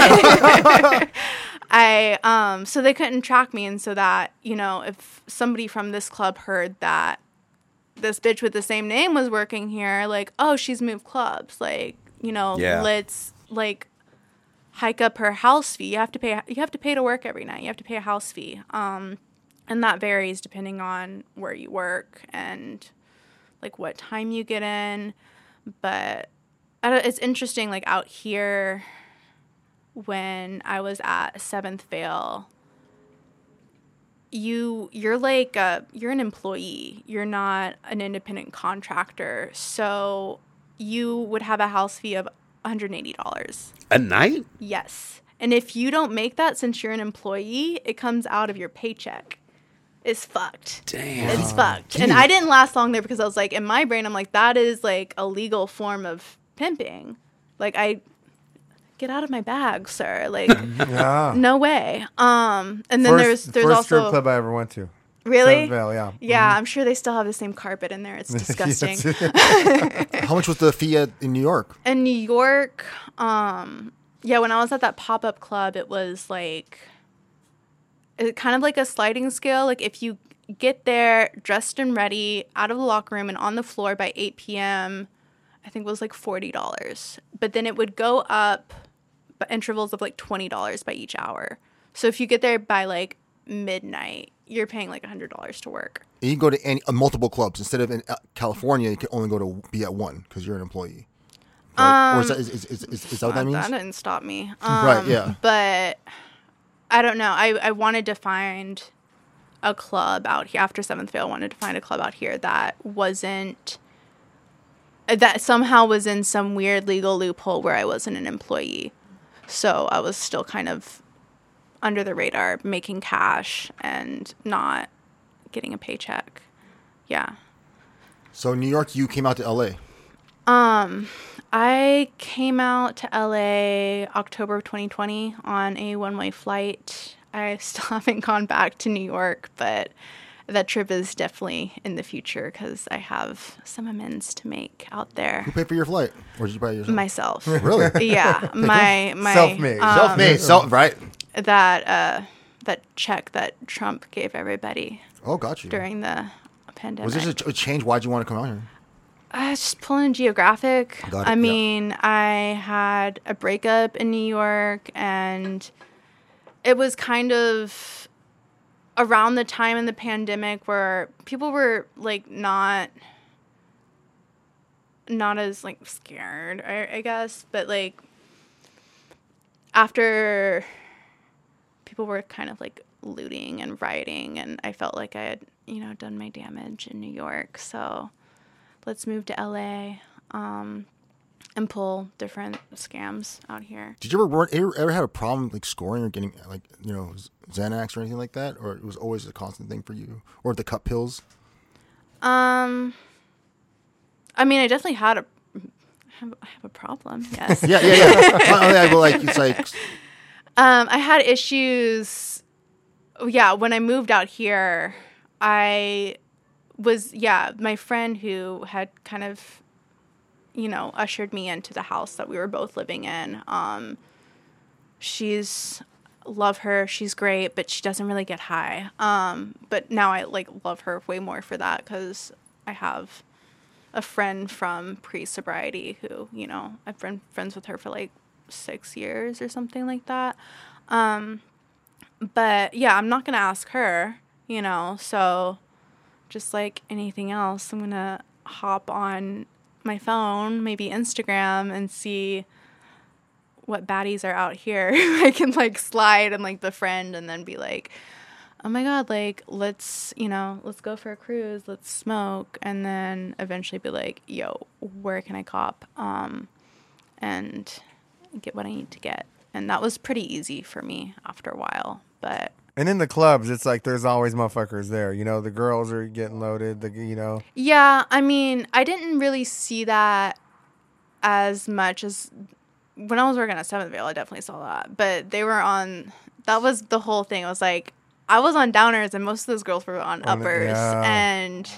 so they couldn't track me. And so that, if somebody from this club heard that this bitch with the same name was working here, like, oh, she's moved clubs. Like, let's like hike up her house fee. You have to pay to work every night. You have to pay a house fee. And that varies depending on where you work and like what time you get in. But it's interesting, like out here, when I was at 7th Vale, you're like you're an employee. You're not an independent contractor. So you would have a house fee of $180 a night. Yes, and if you don't make that, since you're an employee, it comes out of your paycheck. It's fucked. Damn, it's fucked. Dude. And I didn't last long there because I was like, in my brain, I'm like, that is like a legal form of pimping. Like, I get out of my bag, sir. Like, no way. And then there's first also strip club I ever went to. Really? Vale, yeah. Yeah, I'm sure they still have the same carpet in there. It's disgusting. How much was the fee in New York? In New York, when I was at that pop-up club, it was like kind of like a sliding scale. Like, if you get there dressed and ready, out of the locker room and on the floor by 8 p.m., I think it was like $40. But then it would go up intervals of like $20 by each hour. So if you get there by like midnight, you're paying like $100 to work. And you can go to multiple clubs. Instead of in California, you can only go to be at one because you're an employee. Right? Or is that what that means? That didn't stop me. Right, yeah. But I don't know. I wanted to find a club out here. After 7th Vale, I wanted to find a club out here that somehow was in some weird legal loophole where I wasn't an employee. So I was still kind of under the radar, making cash and not getting a paycheck. Yeah. So New York, you came out to LA. I came out to LA October of 2020 on a one-way flight. I still haven't gone back to New York, but that trip is definitely in the future because I have some amends to make out there. Who paid for your flight? Or did you buy it yourself? Myself. Really? Yeah. my self-made. Self-made. Right. That check that Trump gave everybody. Oh, got you. During the pandemic. Was this a change? Why'd you want to come out here? Just pulling Geographic. I mean, I had a breakup in New York, and it was kind of around the time in the pandemic where people were like not as like scared, I guess, but like after people were kind of like looting and rioting, and I felt like I had, done my damage in New York. So let's move to LA and pull different scams out here. Did you ever have a problem like scoring or getting like, Xanax or anything like that? Or it was always a constant thing for you? Or the cut pills? I mean, I definitely had have a problem. Yes. Yeah. Well, like it's like. I had issues. Yeah, when I moved out here, my friend who had kind of, ushered me into the house that we were both living in. Love her. She's great, but she doesn't really get high. But now I love her way more for that because I have a friend from pre-sobriety who, I've been friends with her for 6 years or something like that. But yeah, I'm not going to ask her, so just like anything else, I'm going to hop on my phone, maybe Instagram, and see what baddies are out here. I can slide and befriend and then be like, oh my God, let's go for a cruise, let's smoke, and then eventually be like, yo, where can I cop? And get what I need to get. And that was pretty easy for me after a while. And in the clubs, it's there's always motherfuckers there. The girls are getting loaded. Yeah, I mean, I didn't really see that as much as when I was working at Seventh Vale. I definitely saw that. But they were on. That was the whole thing. It was I was on downers, and most of those girls were on uppers, and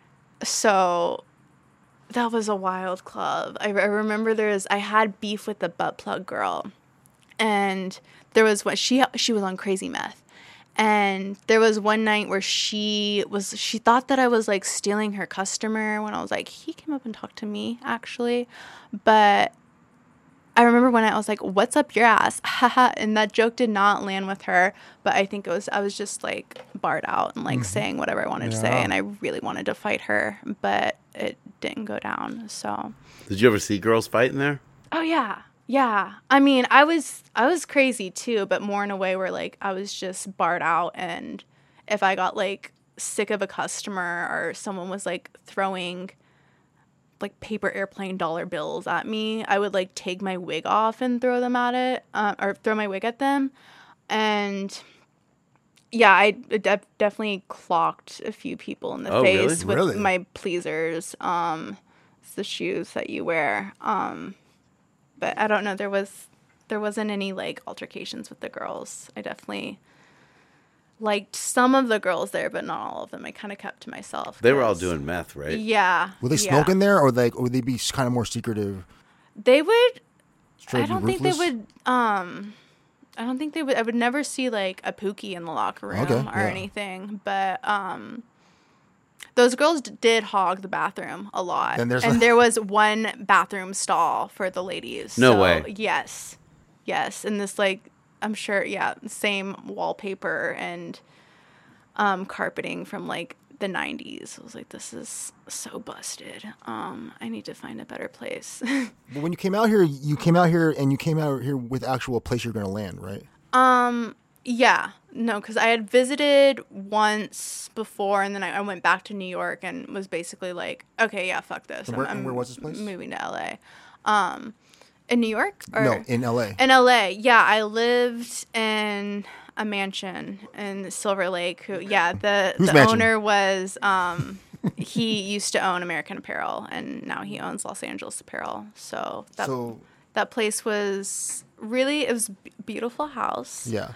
so that was a wild club. I remember I had beef with the butt plug girl, and there was she was on crazy meth. And there was one night where she thought that I was stealing her customer when I was he came up and talked to me actually. But I remember when I was what's up your ass? Haha. And that joke did not land with her, but I think I was just barred out and saying whatever I wanted to say. And I really wanted to fight her, but it didn't go down. So did you ever see girls fighting there? Oh yeah. Yeah, I mean, I was crazy too, but more in a way where I was just barred out, and if I got sick of a customer or someone was throwing paper airplane dollar bills at me, I would take my wig off and throw them at it, or throw my wig at them, and yeah, I definitely clocked a few people in the face with my pleasers. It's the shoes that you wear. But I don't know. There wasn't any altercations with the girls. I definitely liked some of the girls there, but not all of them. I kind of kept to myself. They were all doing meth, right? Yeah. Were they smoking there, or would they be kind of more secretive? They would. I don't think they would. I don't think they would. I would never see a Pookie in the locker room or anything. But those girls did hog the bathroom a lot. And there was one bathroom stall for the ladies. No way. Yes. And this I'm sure, same wallpaper and carpeting from the 90s. I was this is so busted. I need to find a better place. But when you came out here with actual place you're going to land, right? Yeah. No, because I had visited once before, and then I went back to New York and was basically okay, yeah, fuck this. And where was this place? Moving to LA. In New York? No, in LA. In LA, yeah. I lived in a mansion in Silver Lake. The owner was, he used to own American Apparel, and now he owns Los Angeles Apparel. So that place was really, it was a beautiful house. Yeah.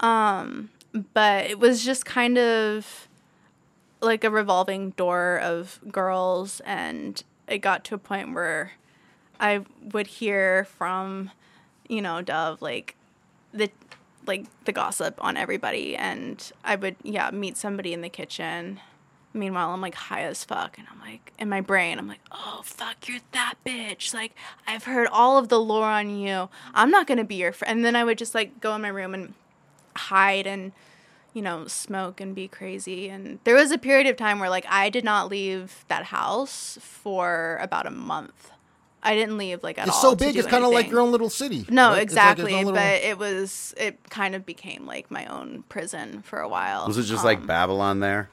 But it was just kind of a revolving door of girls, and it got to a point where I would hear from, Dove, the gossip on everybody, and I would, meet somebody in the kitchen. Meanwhile, I'm high as fuck, and I'm in my brain, I'm oh fuck, you're that bitch. I've heard all of the lore on you. I'm not gonna be your friend. And then I would just go in my room and hide and smoke and be crazy. And there was a period of time where I did not leave that house for about a month. I didn't leave at all. It's so big, it's kind of like your own little city. No, right? Exactly. But it kind of became my own prison for a while. Was it just Babylon there?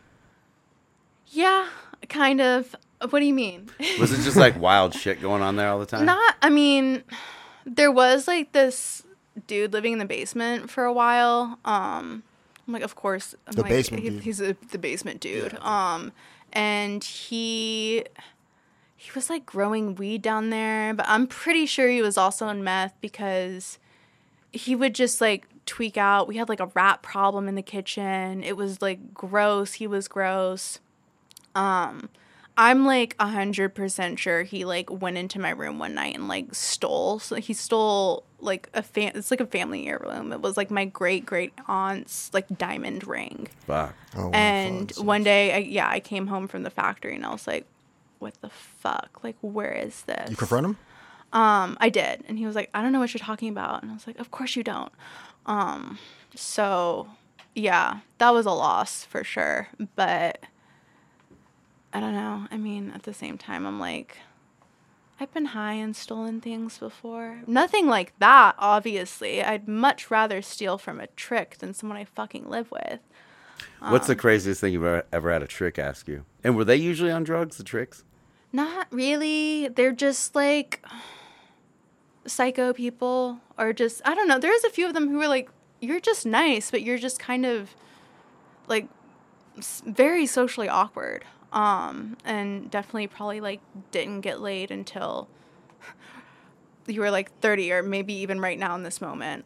Yeah, kind of. What do you mean? Was it just wild shit going on there all the time? I mean, there was this dude living in the basement for a while. I'm of course. The basement dude. He's the basement dude. Yeah. And he he was like growing weed down there, but I'm pretty sure he was also on meth because he would just like tweak out. We had like a rat problem in the kitchen. It was like gross. He was gross. I'm like 100% sure he like went into my room one night and like stole. So he stole like it's like a family heirloom. It was like my great aunt's like diamond ring. Fuck. Oh, wow, And one day, I came home from the factory and I was like, what the fuck? Like, where is this? You confront him? I did. And he was like, I don't know what you're talking about. And I was like, of course you don't. So, yeah, that was a loss for sure. But I don't know. I mean, at the same time, I'm like, I've been high and stolen things before. Nothing like that, obviously. I'd much rather steal from a trick than someone I fucking live with. What's the craziest thing you've ever had a trick ask you? And were they usually on drugs, the tricks? Not really. They're just like psycho people, or just, I don't know. There's a few of them who were like, you're just nice, but you're just kind of like very socially awkward. And definitely probably like didn't get laid until you were like 30, or maybe even right now in this moment.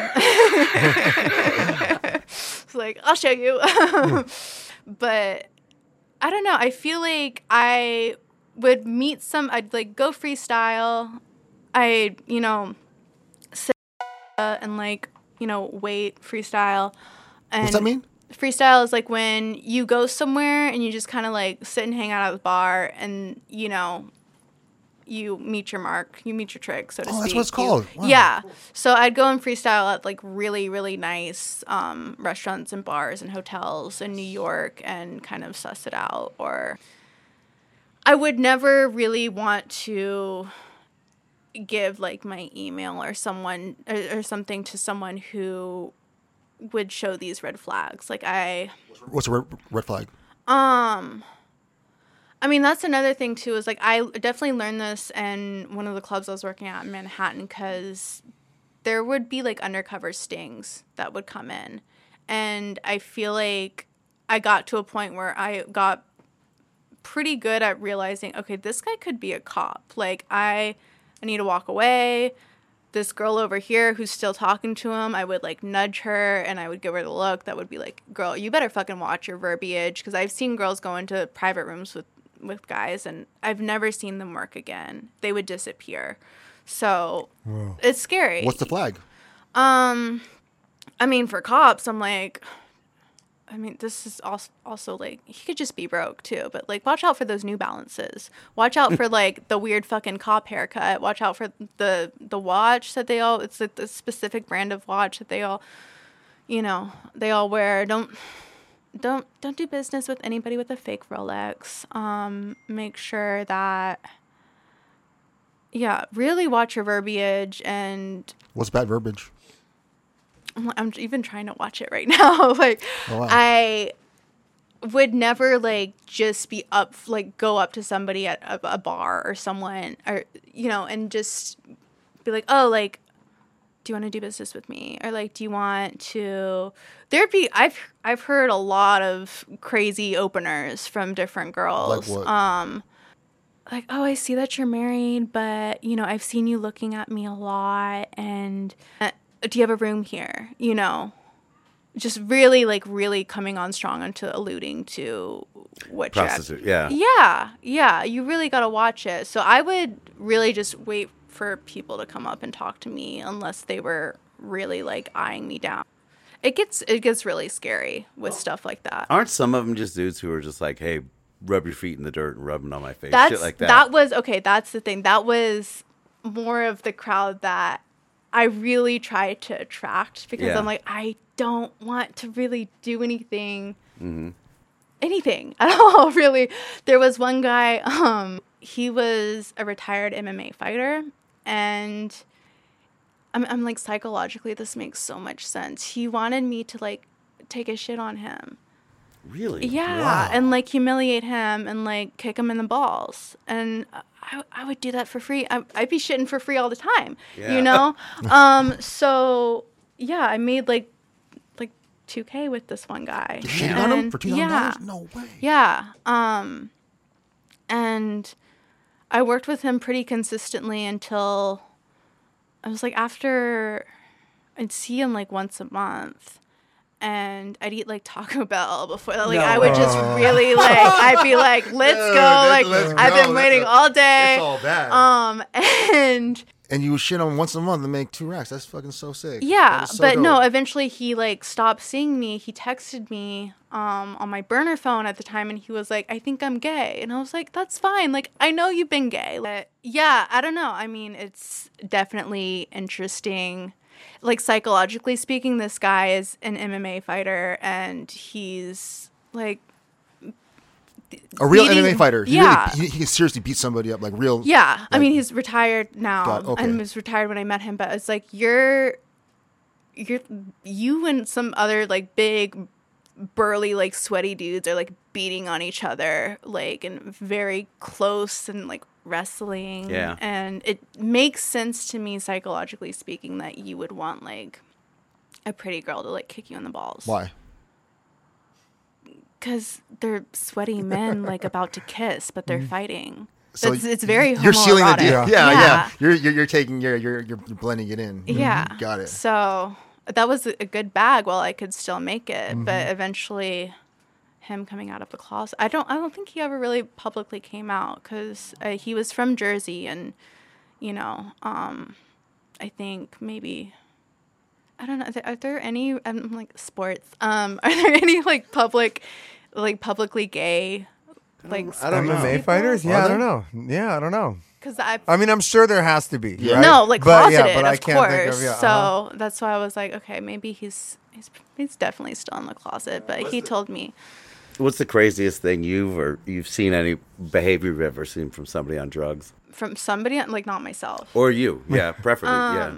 It's like, I'll show you. But I don't know. I feel like I would meet I'd like go freestyle. I'd, sit and like, wait, freestyle. And what's that mean? Freestyle is like when you go somewhere and you just kind of like sit and hang out at the bar and, you meet your mark, you meet your trick, so to speak. Oh, that's what it's called. Wow. Yeah. So I'd go and freestyle at like really, really nice restaurants and bars and hotels in New York and kind of suss it out. Or I would never really want to give like my email or someone or something to someone who would show these red flags. Like What's a red flag? I mean, that's another thing too, is like I definitely learned this in one of the clubs I was working at in Manhattan, because there would be like undercover stings that would come in. And I feel like I got to a point where I got pretty good at realizing, okay, this guy could be a cop. Like I need to walk away. This girl over here who's still talking to him, I would like nudge her and I would give her the look that would be like, girl, you better fucking watch your verbiage. Because I've seen girls go into private rooms with guys and I've never seen them work again. They would disappear. So It's scary. What's the flag? I mean, for cops, I'm like, this is also like, he could just be broke too, but like, watch out for those New Balances. Watch out for like the weird fucking cop haircut. Watch out for the watch that it's like the specific brand of watch that they all wear. Don't do business with anybody with a fake Rolex. Make sure that, really watch your verbiage. And what's bad verbiage? I'm even trying to watch it right now. Like, oh, wow. I would never like just go up to somebody at a bar or someone, or and just be like, oh, like, do you want to do business with me? Or like, do you want to? I've heard a lot of crazy openers from different girls. Like what? Like, oh, I see that you're married, but I've seen you looking at me a lot, and do you have a room here? Just really coming on strong into alluding to what prostitute. Yeah. You really got to watch it. So I would really just wait for people to come up and talk to me unless they were really like eyeing me down. It gets really scary with stuff like that. Aren't some of them just dudes who are just like, hey, rub your feet in the dirt and rub them on my face? Shit like that. That was okay. That's the thing. That was more of the crowd that I really tried to attract, because I'm like, I don't want to really do anything at all, really. There was one guy, he was a retired MMA fighter, and I'm like, psychologically, this makes so much sense. He wanted me to like take a shit on him. Really? Yeah. Wow. And like humiliate him and like kick him in the balls. And I would do that for free. I'd be shitting for free all the time, So yeah, I made like $2,000 with this one guy. You shitted on him for $2,000? No way. Yeah. And I worked with him pretty consistently until I was like, after I'd see him like once a month. And I'd eat like Taco Bell before that. Like I would just really like, I'd be like, let's go. Like I've been waiting all day. It's all bad. And you would shit on him once a month and make 2 racks. That's fucking so sick. Yeah, so but dope. no, eventually he like stopped seeing me. He texted me on my burner phone at the time, and he was like, I think I'm gay. And I was like, that's fine. Like, I know you've been gay. But yeah, I don't know. I mean, it's definitely interesting. Like, psychologically speaking, this guy is an MMA fighter, and he's like a real MMA fighter. Yeah. He can seriously beat somebody up, like real. Yeah. Like, I mean, he's retired now. Okay. And was retired when I met him, but it's like you and some other like big burly like sweaty dudes are like beating on each other like and very close and like wrestling. Yeah. And it makes sense to me psychologically speaking that you would want like a pretty girl to like kick you in the balls. Why? Because they're sweaty men like about to kiss, but they're fighting. So it's very you're sealing the homoerotic. deal. Yeah. You're taking you're blending it in. Yeah. Got it. So that was a good bag while I could still make it, but eventually him coming out of the closet, I don't think he ever really publicly came out because he was from Jersey, and you know, I think maybe, I don't know, are there any like sports are there any like publicly gay like I don't know. MMA fighters? Yeah, I don't know. Yeah, I don't know. because I mean, I'm sure there has to be. Yeah. Right? no, like but, closeted, but I of can't think course. of, So that's why I was like, okay, maybe he's definitely still in the closet. But he told me. What's the craziest thing you've seen, any behavior you've ever seen from somebody on drugs? From somebody, like not myself. Or you? Yeah, preferably. Yeah.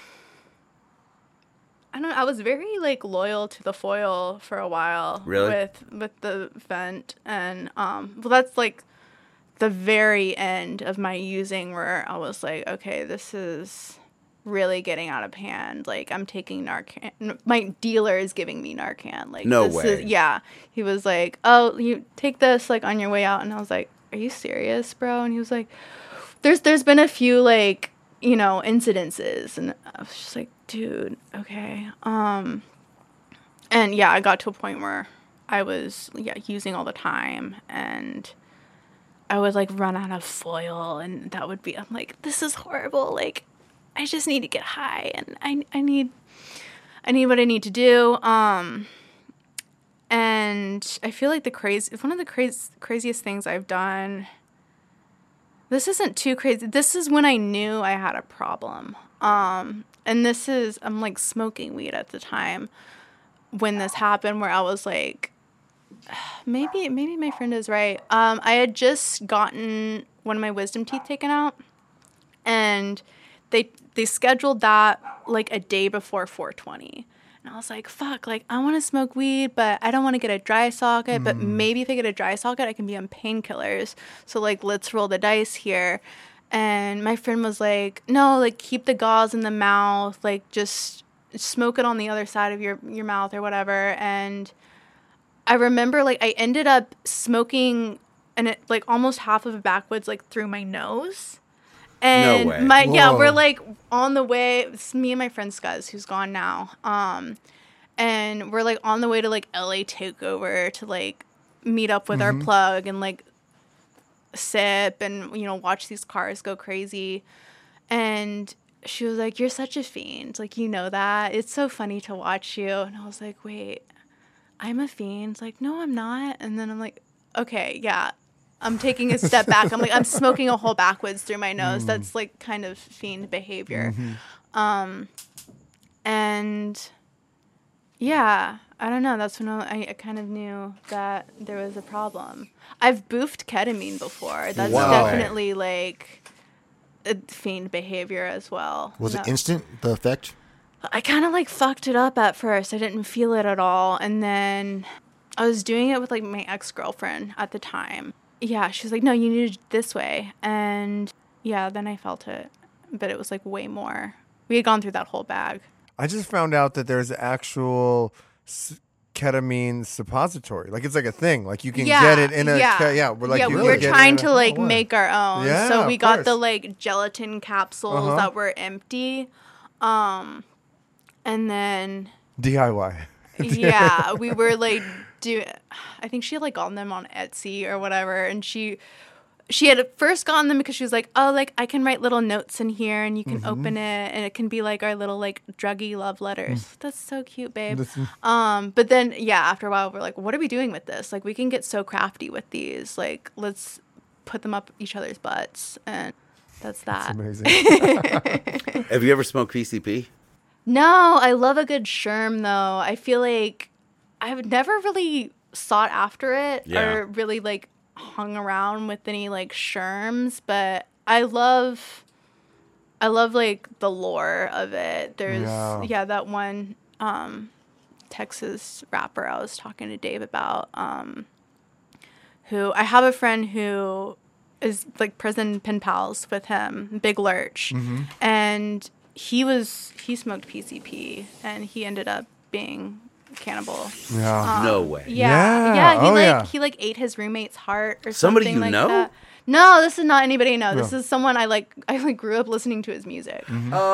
I don't know. I was very like loyal to the foil for a while. Really? With the vent, and well, that's like the very end of my using where I was like, okay, this is really getting out of hand. Like I'm taking Narcan. My dealer is giving me Narcan. Like no this way. Yeah. He was like, oh, you take this like on your way out, and I was like, are you serious, bro? And he was like, there's been a few like, you know, incidences, and I was just like, dude, okay. And yeah, I got to a point where I was using all the time, and I would like run out of foil, and that would be, I'm like, this is horrible. Like, I just need to get high, and I need what I need to do. And I feel like one of the craziest things I've done. This isn't too crazy. This is when I knew I had a problem. And I'm like smoking weed at the time when this happened, where I was like, maybe my friend is right. I had just gotten one of my wisdom teeth taken out, and they scheduled that like a day before 420. And I was like, fuck, like I want to smoke weed, but I don't want to get a dry socket. But maybe if I get a dry socket, I can be on painkillers. So like, let's roll the dice here. And my friend was like, no, like keep the gauze in the mouth, like just smoke it on the other side of your mouth or whatever. And I remember like I ended up smoking and it like almost half of it backwards, like through my nose. And no way. We're like on the way. It's me and my friend Scuzz, who's gone now. And we're like on the way to like LA Takeover to like meet up with our plug and like sip and, you know, watch these cars go crazy. And she was like, you're such a fiend. Like, you know that. It's so funny to watch you. And I was like, wait, I'm a fiend? Like, no, I'm not. And then I'm like, okay, yeah. I'm taking a step back. I'm like, I'm smoking a hole backwards through my nose. That's like kind of fiend behavior. And yeah, I don't know. That's when I kind of knew that there was a problem. I've boofed ketamine before. That's definitely like a fiend behavior as well. Was it instant, the effect? I kind of like fucked it up at first. I didn't feel it at all. And then I was doing it with like my ex-girlfriend at the time. Yeah, she was like, no, you need to do it this way. And yeah, then I felt it. But it was like way more. We had gone through that whole bag. I just found out that there's actual ketamine suppository. Like it's like a thing. Like you can get it in a we're like we were trying to like make our own. Yeah, so we got course. the like gelatin capsules that were empty. And then DIY. yeah, we were like I think she had like gotten them on Etsy or whatever, and she had first gotten them because she was like, oh, like I can write little notes in here and you can open it and it can be like our little like druggy love letters. That's so cute, babe. But then after a while we're like, what are we doing with this? Like we can get so crafty with these. Like let's put them up each other's butts, and that's that. That's amazing. Have you ever smoked PCP? No, I love a good sherm though. I feel like I've never really sought after it or really like hung around with any like sherms, but I love like the lore of it. There's that one Texas rapper I was talking to Dave about, who I have a friend who is like prison pen pals with him, Big Lurch, and he smoked PCP and he ended up being cannibal. No way. He like ate his roommate's heart or somebody something like know? that. No, this is not anybody I know. This is someone I grew up listening to his music.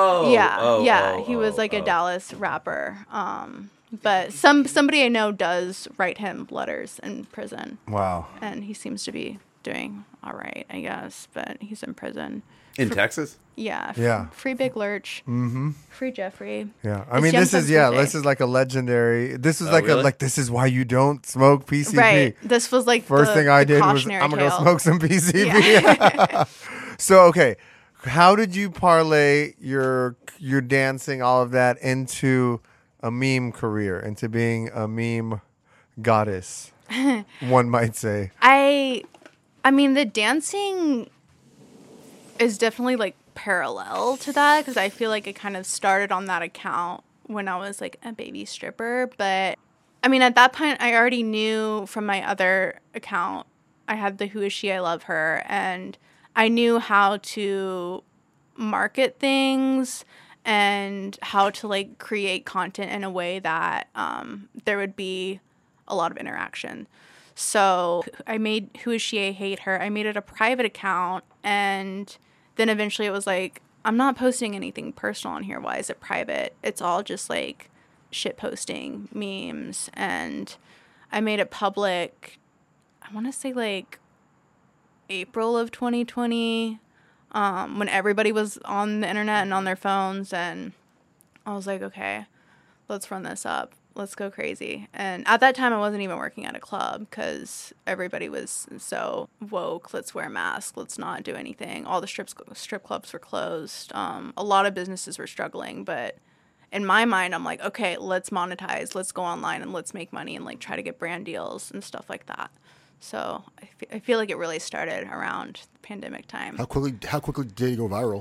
He was like a Dallas rapper. But somebody I know does write him letters in prison. Wow. And he seems to be doing all right, I guess, but he's in prison. In Texas? Yeah. Free Big Lurch. Free Jeffrey. Yeah. I mean, this is like a legendary. This is like this is why you don't smoke PCP. Right. This was like first thing I did was I'm going to go smoke some PCP. Yeah. So, okay. How did you parlay your dancing, all of that, into a meme career, into being a meme goddess, one might say? I mean, the dancing is definitely like parallel to that because I feel like it kind of started on that account when I was like a baby stripper. But I mean, at that point, I already knew from my other account, I had the Who Is She? I Love Her, and I knew how to market things and how to like create content in a way that there would be a lot of interaction. So I made Who Is She? I Hate Her. I made it a private account, and then eventually it was like, I'm not posting anything personal on here. Why is it private? It's all just like shit posting, memes. And I made it public, I want to say like April of 2020, when everybody was on the internet and on their phones. And I was like, okay, let's run this up. Let's go crazy. And at that time, I wasn't even working at a club because everybody was so woke. Let's wear masks. Let's not do anything. All the strip clubs were closed. A lot of businesses were struggling. But in my mind, I'm like, okay, let's monetize. Let's go online and let's make money and like try to get brand deals and stuff like that. So I feel like it really started around the pandemic time. How quickly did it go viral?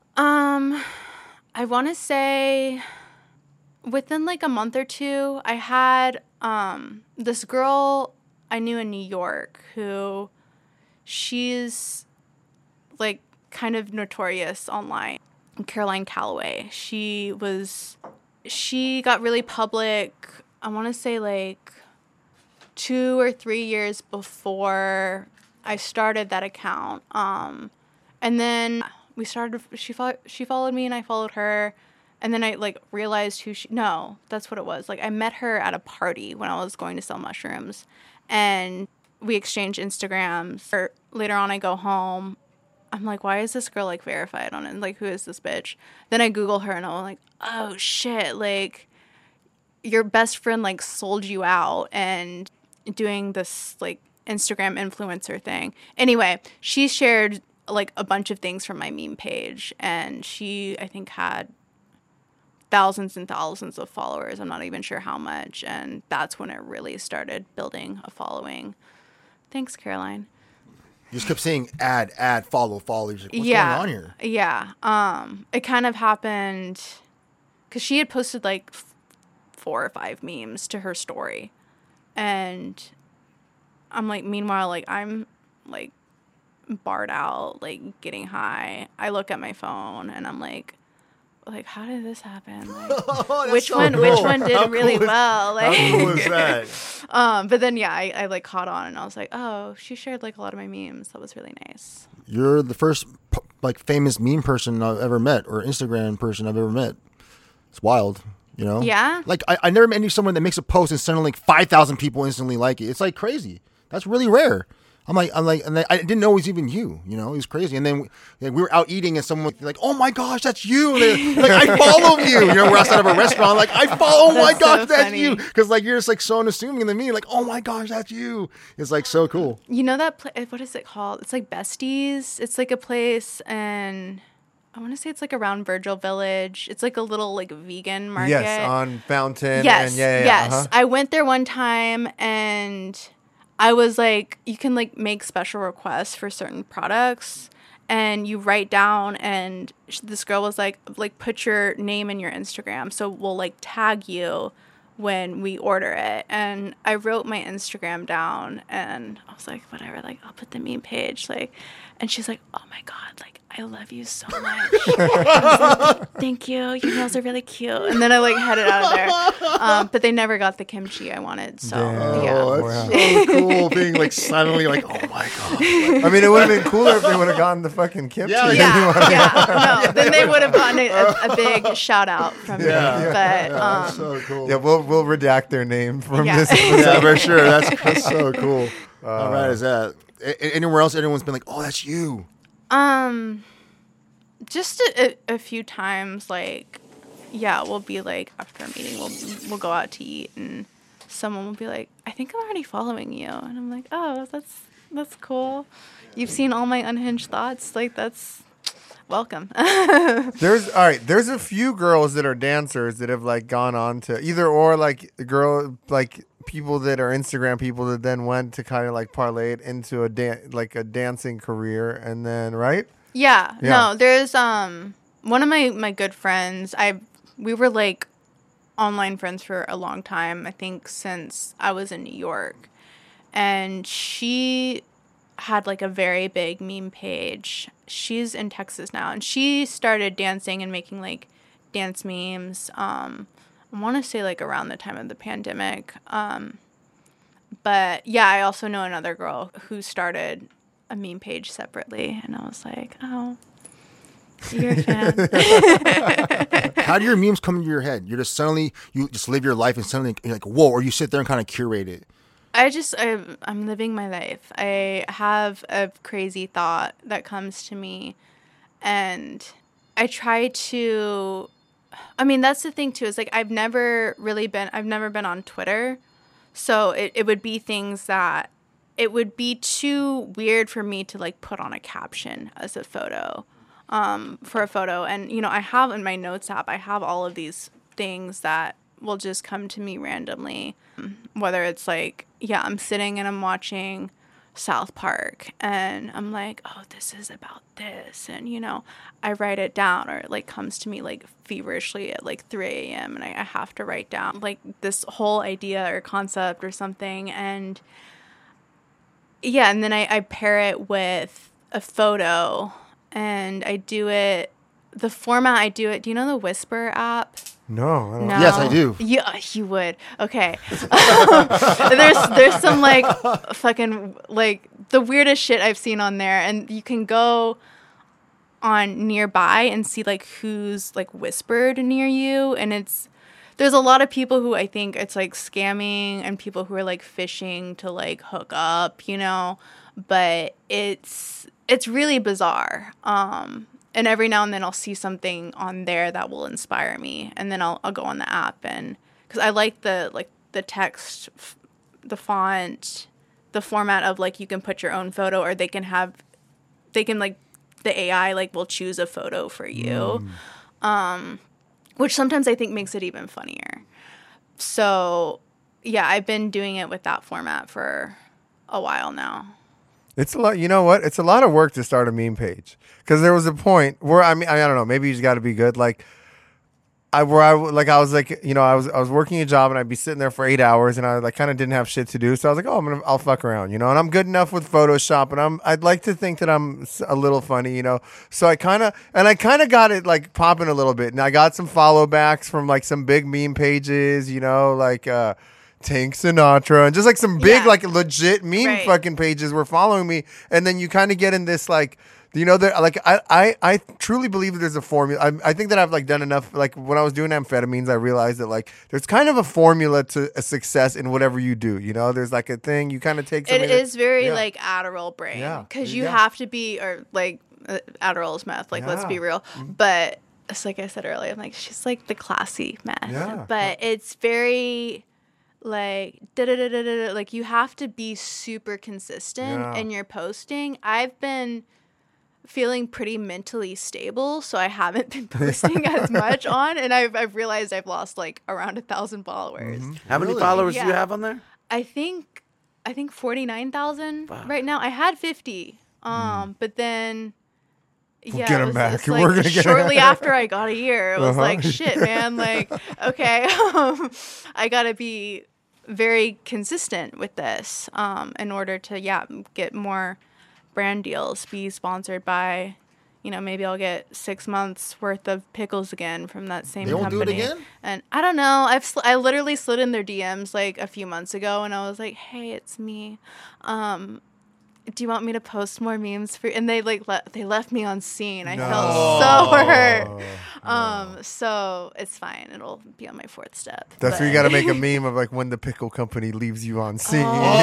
I want to say within like a month or two, I had this girl I knew in New York who she's like kind of notorious online. Caroline Calloway. She got really public, I want to say like 2 or 3 years before I started that account. And then she followed me and I followed her. And then I like realized that's what it was. Like I met her at a party when I was going to sell mushrooms and we exchanged Instagrams. Or later on I go home. I'm like, why is this girl like verified on it? Like, who is this bitch? Then I Google her and I'm like, oh shit, like your best friend like sold you out and doing this like Instagram influencer thing. Anyway, she shared like a bunch of things from my meme page and she, I think, had thousands and thousands of followers. I'm not even sure how much. And that's when it really started building a following. Thanks, Caroline. You just kept saying ad, follow. You're like, what's going on here? Yeah. It kind of happened because she had posted like 4 or 5 memes to her story. And I'm like, meanwhile, like I'm like barred out, like getting high. I look at my phone and I'm like, like, how did this happen? Like, which one did really well? Like, how cool is that? But then I like caught on, and I was like, oh, she shared like a lot of my memes. That was really nice. You're the first like famous meme person I've ever met, or Instagram person I've ever met. It's wild, you know? Yeah. Like I never met someone that makes a post and suddenly like 5,000 people instantly like it. It's like crazy. That's really rare. I'm like, and I didn't know it was even you. You know, it was crazy. And then we were out eating, and someone was like, "Oh my gosh, that's you!" Like, I follow you. You know, we're outside of a restaurant. Like, I follow. Oh my gosh, that's you. Because like you're just like so unassuming to me. Like, oh my gosh, that's you. It's like so cool. You know that what is it called? It's like Besties. It's like a place, and I want to say it's like around Virgil Village. It's like a little like vegan market. Yes, on Fountain. Yes, and yes. Uh-huh. I went there one time, and I was like, you can like make special requests for certain products, and you write down, and this girl was like put your name in your Instagram, so we'll like tag you when we order it. And I wrote my Instagram down, and I was like, whatever, like I'll put the meme page, like, and she's like, oh my God, like I love you so much. I was like, thank you. Your nails are really cute. And then I like headed out of there. But they never got the kimchi I wanted. So yeah. Oh, that's so cool. Being like suddenly like, oh my God. I mean, it would have been cooler if they would have gotten the fucking kimchi. Yeah. No, then they would have gotten a big shout out from me. But that's so cool. Yeah, we'll redact their name from this. Yeah, for sure. That's so cool. How rad is that? Anywhere else, everyone's been like, oh, that's you. Just a few times, like, yeah, we'll be like after a meeting, we'll go out to eat, and someone will be like, I think I'm already following you, and I'm like, oh, that's cool. You've seen all my unhinged thoughts, like that's welcome. There's a few girls that are dancers that have like gone on to either or, like people that are Instagram people that then went to kind of like parlay it into a dancing career, and then right. Yeah. No, there's one of my good friends. We were like online friends for a long time. I think since I was in New York, and she had like a very big meme page. She's in Texas now, and she started dancing and making like dance memes. I want to say like around the time of the pandemic. But yeah, I also know another girl who started a meme page separately, and I was like, oh, you're a fan. How do your memes come into your head? You just live your life, and suddenly you're like, whoa, or you sit there and kind of curate it. I'm living my life. I have a crazy thought that comes to me, and I try to, I mean, that's the thing too, is like, I've never been on Twitter. So it would be things that it would be too weird for me to like put on a caption as a photo, for a photo. And, you know, I have in my notes app, I have all of these things that will just come to me randomly. Whether it's like, yeah, I'm sitting and I'm watching South Park, and I'm like, oh, this is about this, and you know, I write it down, or it like comes to me like feverishly at like 3 a.m. and I have to write down like this whole idea or concept or something, and yeah, and then I pair it with a photo, and I do it the format I do it. Do you know the Whisper app? No, I don't know. Yes, I do. Yeah, you would. Okay. There's some like fucking like the weirdest shit I've seen on there, and you can go on nearby and see like who's like whispered near you, and there's a lot of people who I think it's like scamming, and people who are like fishing to like hook up, you know, but it's really bizarre. And every now and then I'll see something on there that will inspire me, and then I'll go on the app, and because I like the text, the font, the format of like you can put your own photo, or they can like the AI like will choose a photo for you, which sometimes I think makes it even funnier. So yeah, I've been doing it with that format for a while now. It's a lot. You know what? It's a lot of work to start a meme page, because there was a point where I don't know. Maybe you just got to be good. Like I was like, you know, I was working a job and I'd be sitting there for 8 hours and I like kind of didn't have shit to do. So I was like, oh, I'll fuck around, you know, and I'm good enough with Photoshop and I'd like to think that I'm a little funny, you know. So I kind of got it like popping a little bit, and I got some follow backs from like some big meme pages, you know, like Tank Sinatra and just like some big like legit meme fucking pages were following me, and then you kind of get in this like. You know, like I truly believe that there's a formula. I think that I've like done enough. Like when I was doing amphetamines, I realized that like there's kind of a formula to a success in whatever you do. You know, there's like a thing you kind of take. It is very like Adderall brain because you have to be, or like Adderall is meth. Like let's be real, but it's like I said earlier. I'm like she's like the classy meth, but it's very. Like like you have to be super consistent in your posting. I've been feeling pretty mentally stable, so I haven't been posting as much on, and I've realized I've lost like around 1,000 followers. How many followers do you have on there? I think 49,000 right now. I had 50, but then we'll get them back. Like, we're gonna get shortly after I got a year, it was like shit, man. Like okay, I gotta be very consistent with this in order to get more brand deals, be sponsored by, you know, maybe I'll get 6 months worth of pickles again from that same company. They won't do it again? And I don't know. I literally slid in their DMs like a few months ago, and I was like, "Hey, it's me. Do you want me to post more memes for?" And they like they left me on scene. I felt so hurt. So it's fine. It'll be on my 4th step. That's where you got to make a meme of like when the pickle company leaves you on scene.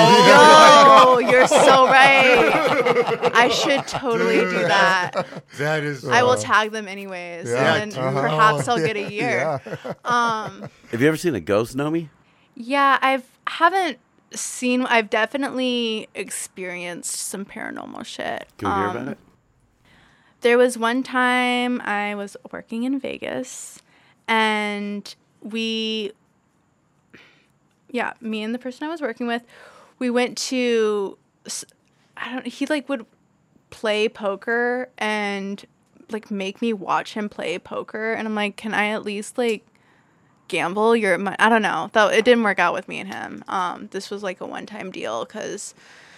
Oh, you're so right. I should totally do that. That is. I will tag them anyways, and then perhaps I'll get a year. Have you ever seen a ghost, Nomi? Yeah, I've definitely experienced some paranormal shit. Can we hear about it? There was one time I was working in Vegas, and me and the person I was working with, we went to, he like would play poker and like make me watch him play poker, and I'm like, can I at least like gamble your money? I don't know. It didn't work out with me and him. This was like a one-time deal because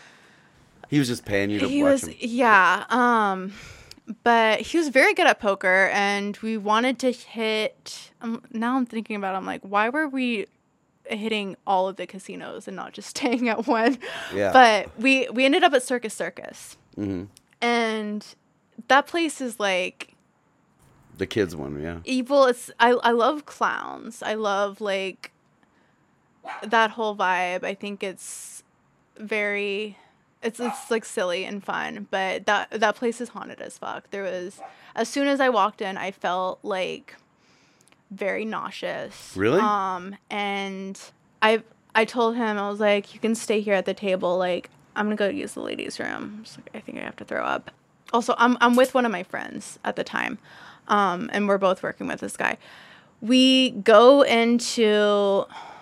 he was just paying you to watch him. Yeah. But he was very good at poker, and we wanted to hit. Now I'm thinking about it, I'm like, why were we hitting all of the casinos and not just staying at one? Yeah. But we ended up at Circus Circus, and that place is like. The kids one, yeah. Evil. I love clowns. I love like that whole vibe. I think it's very, it's like silly and fun. But that place is haunted as fuck. There was, as soon as I walked in, I felt like very nauseous. Really? And I told him, I was like, you can stay here at the table. Like I'm gonna go use the ladies' room. I was like, I think I have to throw up. Also, I'm with one of my friends at the time. And we're both working with this guy. We go into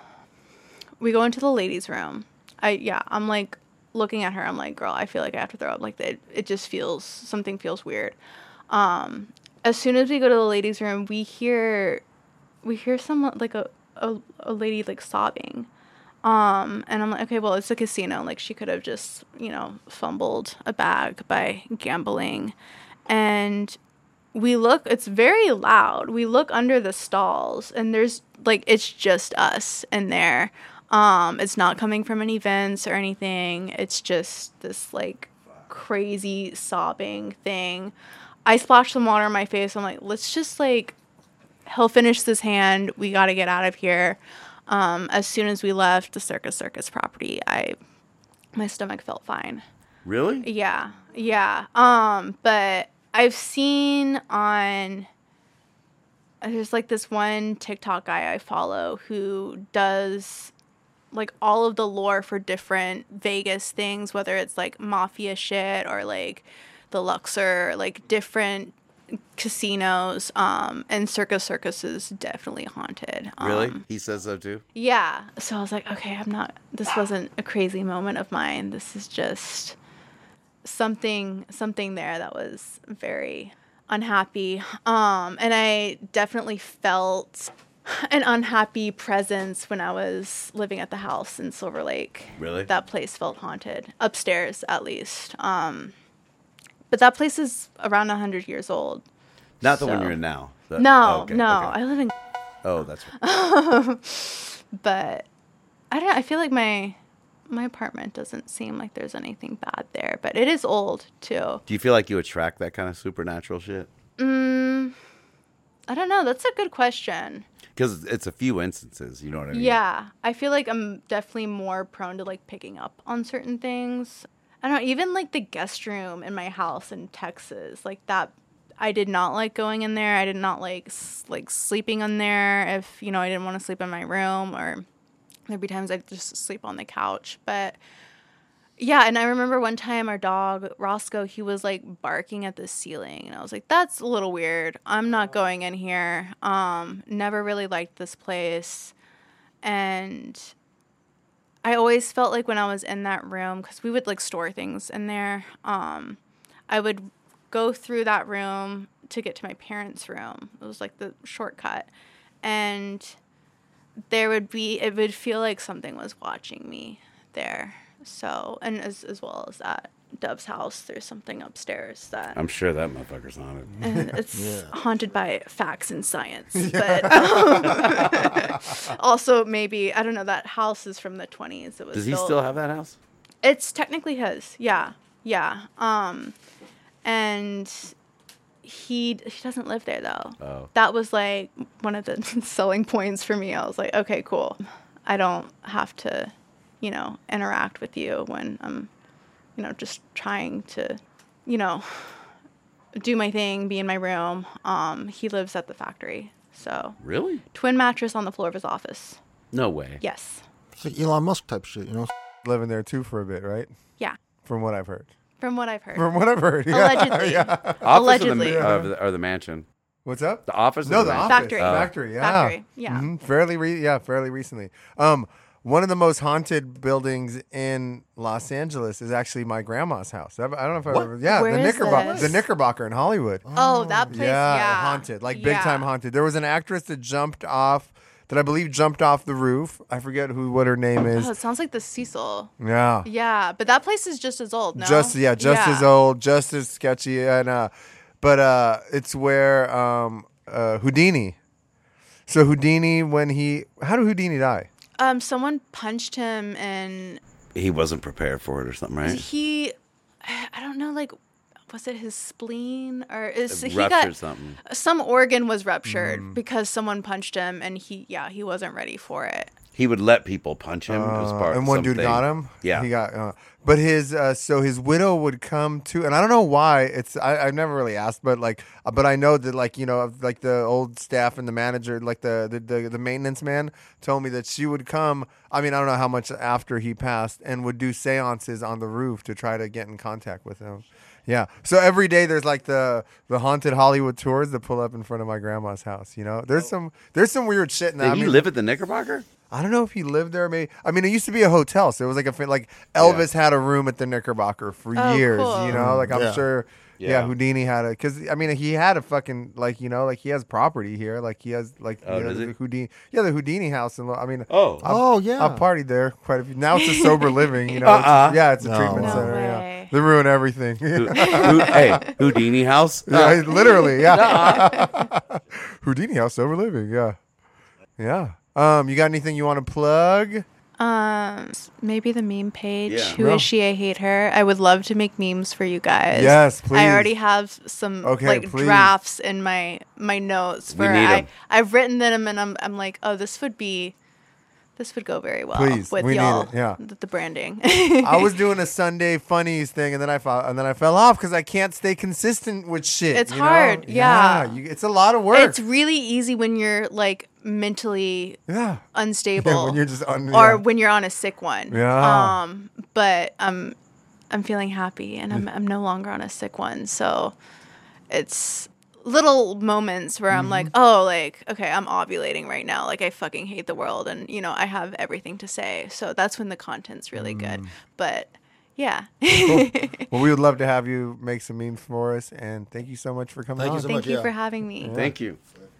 the ladies' room. I'm like looking at her. I'm like, girl, I feel like I have to throw up. Like it just something feels weird. As soon as we go to the ladies' room, we hear someone like a lady like sobbing. And I'm like, okay, well, it's a casino. Like she could have just, you know, fumbled a bag by gambling. And we look, it's very loud. We look under the stalls, and there's like, it's just us in there. It's not coming from any vents or anything. It's just this like crazy sobbing thing. I splashed some water on my face. I'm like, let's just like, he'll finish this hand. We got to get out of here. As soon as we left the Circus property, my stomach felt fine. Really? Yeah. But I've seen there's like this one TikTok guy I follow who does like all of the lore for different Vegas things, whether it's like mafia shit or like the Luxor, like different casinos, and Circus is definitely haunted. Really? He says so too? Yeah. So I was like, okay, this wasn't a crazy moment of mine. This is just something there that was very unhappy. And I definitely felt an unhappy presence when I was living at the house in Silver Lake. Really? That place felt haunted, upstairs at least. But that place is around 100 years old. Not the one you're in now. No. Okay. I live in... Oh, that's right. But I feel like my apartment doesn't seem like there's anything bad there, but it is old too. Do you feel like you attract that kind of supernatural shit? I don't know. That's a good question. Because it's a few instances, you know what I mean? Yeah. I feel like I'm definitely more prone to like picking up on certain things. I don't know, even like the guest room in my house in Texas, like that, I did not like going in there. I did not like sleeping in there if, you know, I didn't want to sleep in my room, or there'd be times I'd just sleep on the couch. But yeah, and I remember one time our dog, Roscoe, he was like barking at the ceiling. And I was like, that's a little weird. I'm not going in here. Never really liked this place. And I always felt like when I was in that room, because we would like store things in there, I would go through that room to get to my parents' room. It was like the shortcut. And it would feel like something was watching me there. So, and as well as that Dove's house, there's something upstairs that I'm sure that motherfucker's haunted. And it's haunted by facts and science. But also maybe, I don't know, that house is from the 20s. Does he still have that house? It's technically his. Yeah. And he doesn't live there though. Oh. That was like one of the selling points for me. I was like, okay, cool. I don't have to, you know, interact with you when I'm, you know, just trying to, you know, do my thing, be in my room. He lives at the factory. So Really? Twin mattress on the floor of his office. No way. Yes. It's like Elon Musk type shit, you know? Living there too for a bit, right? Yeah. From what I've heard. From what I've heard. Yeah. Allegedly. Yeah. Allegedly. Or the mansion? What's up? The office? No, or the mansion? office. Factory. Factory, yeah. Factory, yeah. Mhm. Fairly recently. One of the most haunted buildings in Los Angeles is actually my grandma's house. I don't know if I've ever... Yeah, Where is this? the Knickerbocker in Hollywood. Oh, that place, yeah. Haunted. Like, big time haunted. There was an actress that jumped off the roof. I forget what her name is. Oh, it sounds like the Cecil. Yeah. Yeah, but that place is just as old, no? Just as old, just as sketchy. And but it's where Houdini. So Houdini, how did Houdini die? Someone punched him and He wasn't prepared for it or something, right? I don't know, like, was it his spleen or Something. Some organ was ruptured because someone punched him, and he wasn't ready for it. He would let people punch him as part of and one dude got him. Yeah, he got. But his his widow would come too, and I don't know why. I've never really asked, but I know that like the old staff and the manager, like the maintenance man, told me that she would come. I mean, I don't know how much after he passed, and would do seances on the roof to try to get in contact with him. Yeah. So every day there's like the haunted Hollywood tours that pull up in front of my grandma's house. You know, there's some weird shit in that. Did he live at the Knickerbocker? I don't know if he lived there. Maybe. I mean, it used to be a hotel, so it was like Elvis had a room at the Knickerbocker for years. Cool. You know, like I'm sure. Yeah. Houdini had a, because I mean he had a fucking he has property here, like he has the Houdini, the Houdini house, and I mean I've partied there quite a few. Now it's a sober living, you know. It's a treatment center. Way. Yeah, they ruin everything. Hey, Houdini house? Yeah, literally, yeah. Houdini house, sober living, yeah. You got anything you want to plug? Maybe the meme page. Yeah. Who is she? I hate her. I would love to make memes for you guys. Yes, please. I already have some please. drafts in my notes where I've written them, and I'm like, oh, this would go very well with y'all. The branding. I was doing a Sunday funnies thing, and then I fell off because I can't stay consistent with shit. It's hard. Yeah. It's a lot of work. It's really easy when you're like mentally unstable. Yeah, when you're just or when you're on a sick one. Yeah. But I'm feeling happy, and I'm no longer on a sick one. So it's little moments where I'm like, oh, like, okay, I'm ovulating right now. Like, I fucking hate the world, and I have everything to say. So that's when the content's really good. But Yeah. Cool. Well, we would love to have you make some memes for us, and thank you so much for coming on. Thank you so much. Thank you for having me. Thank you.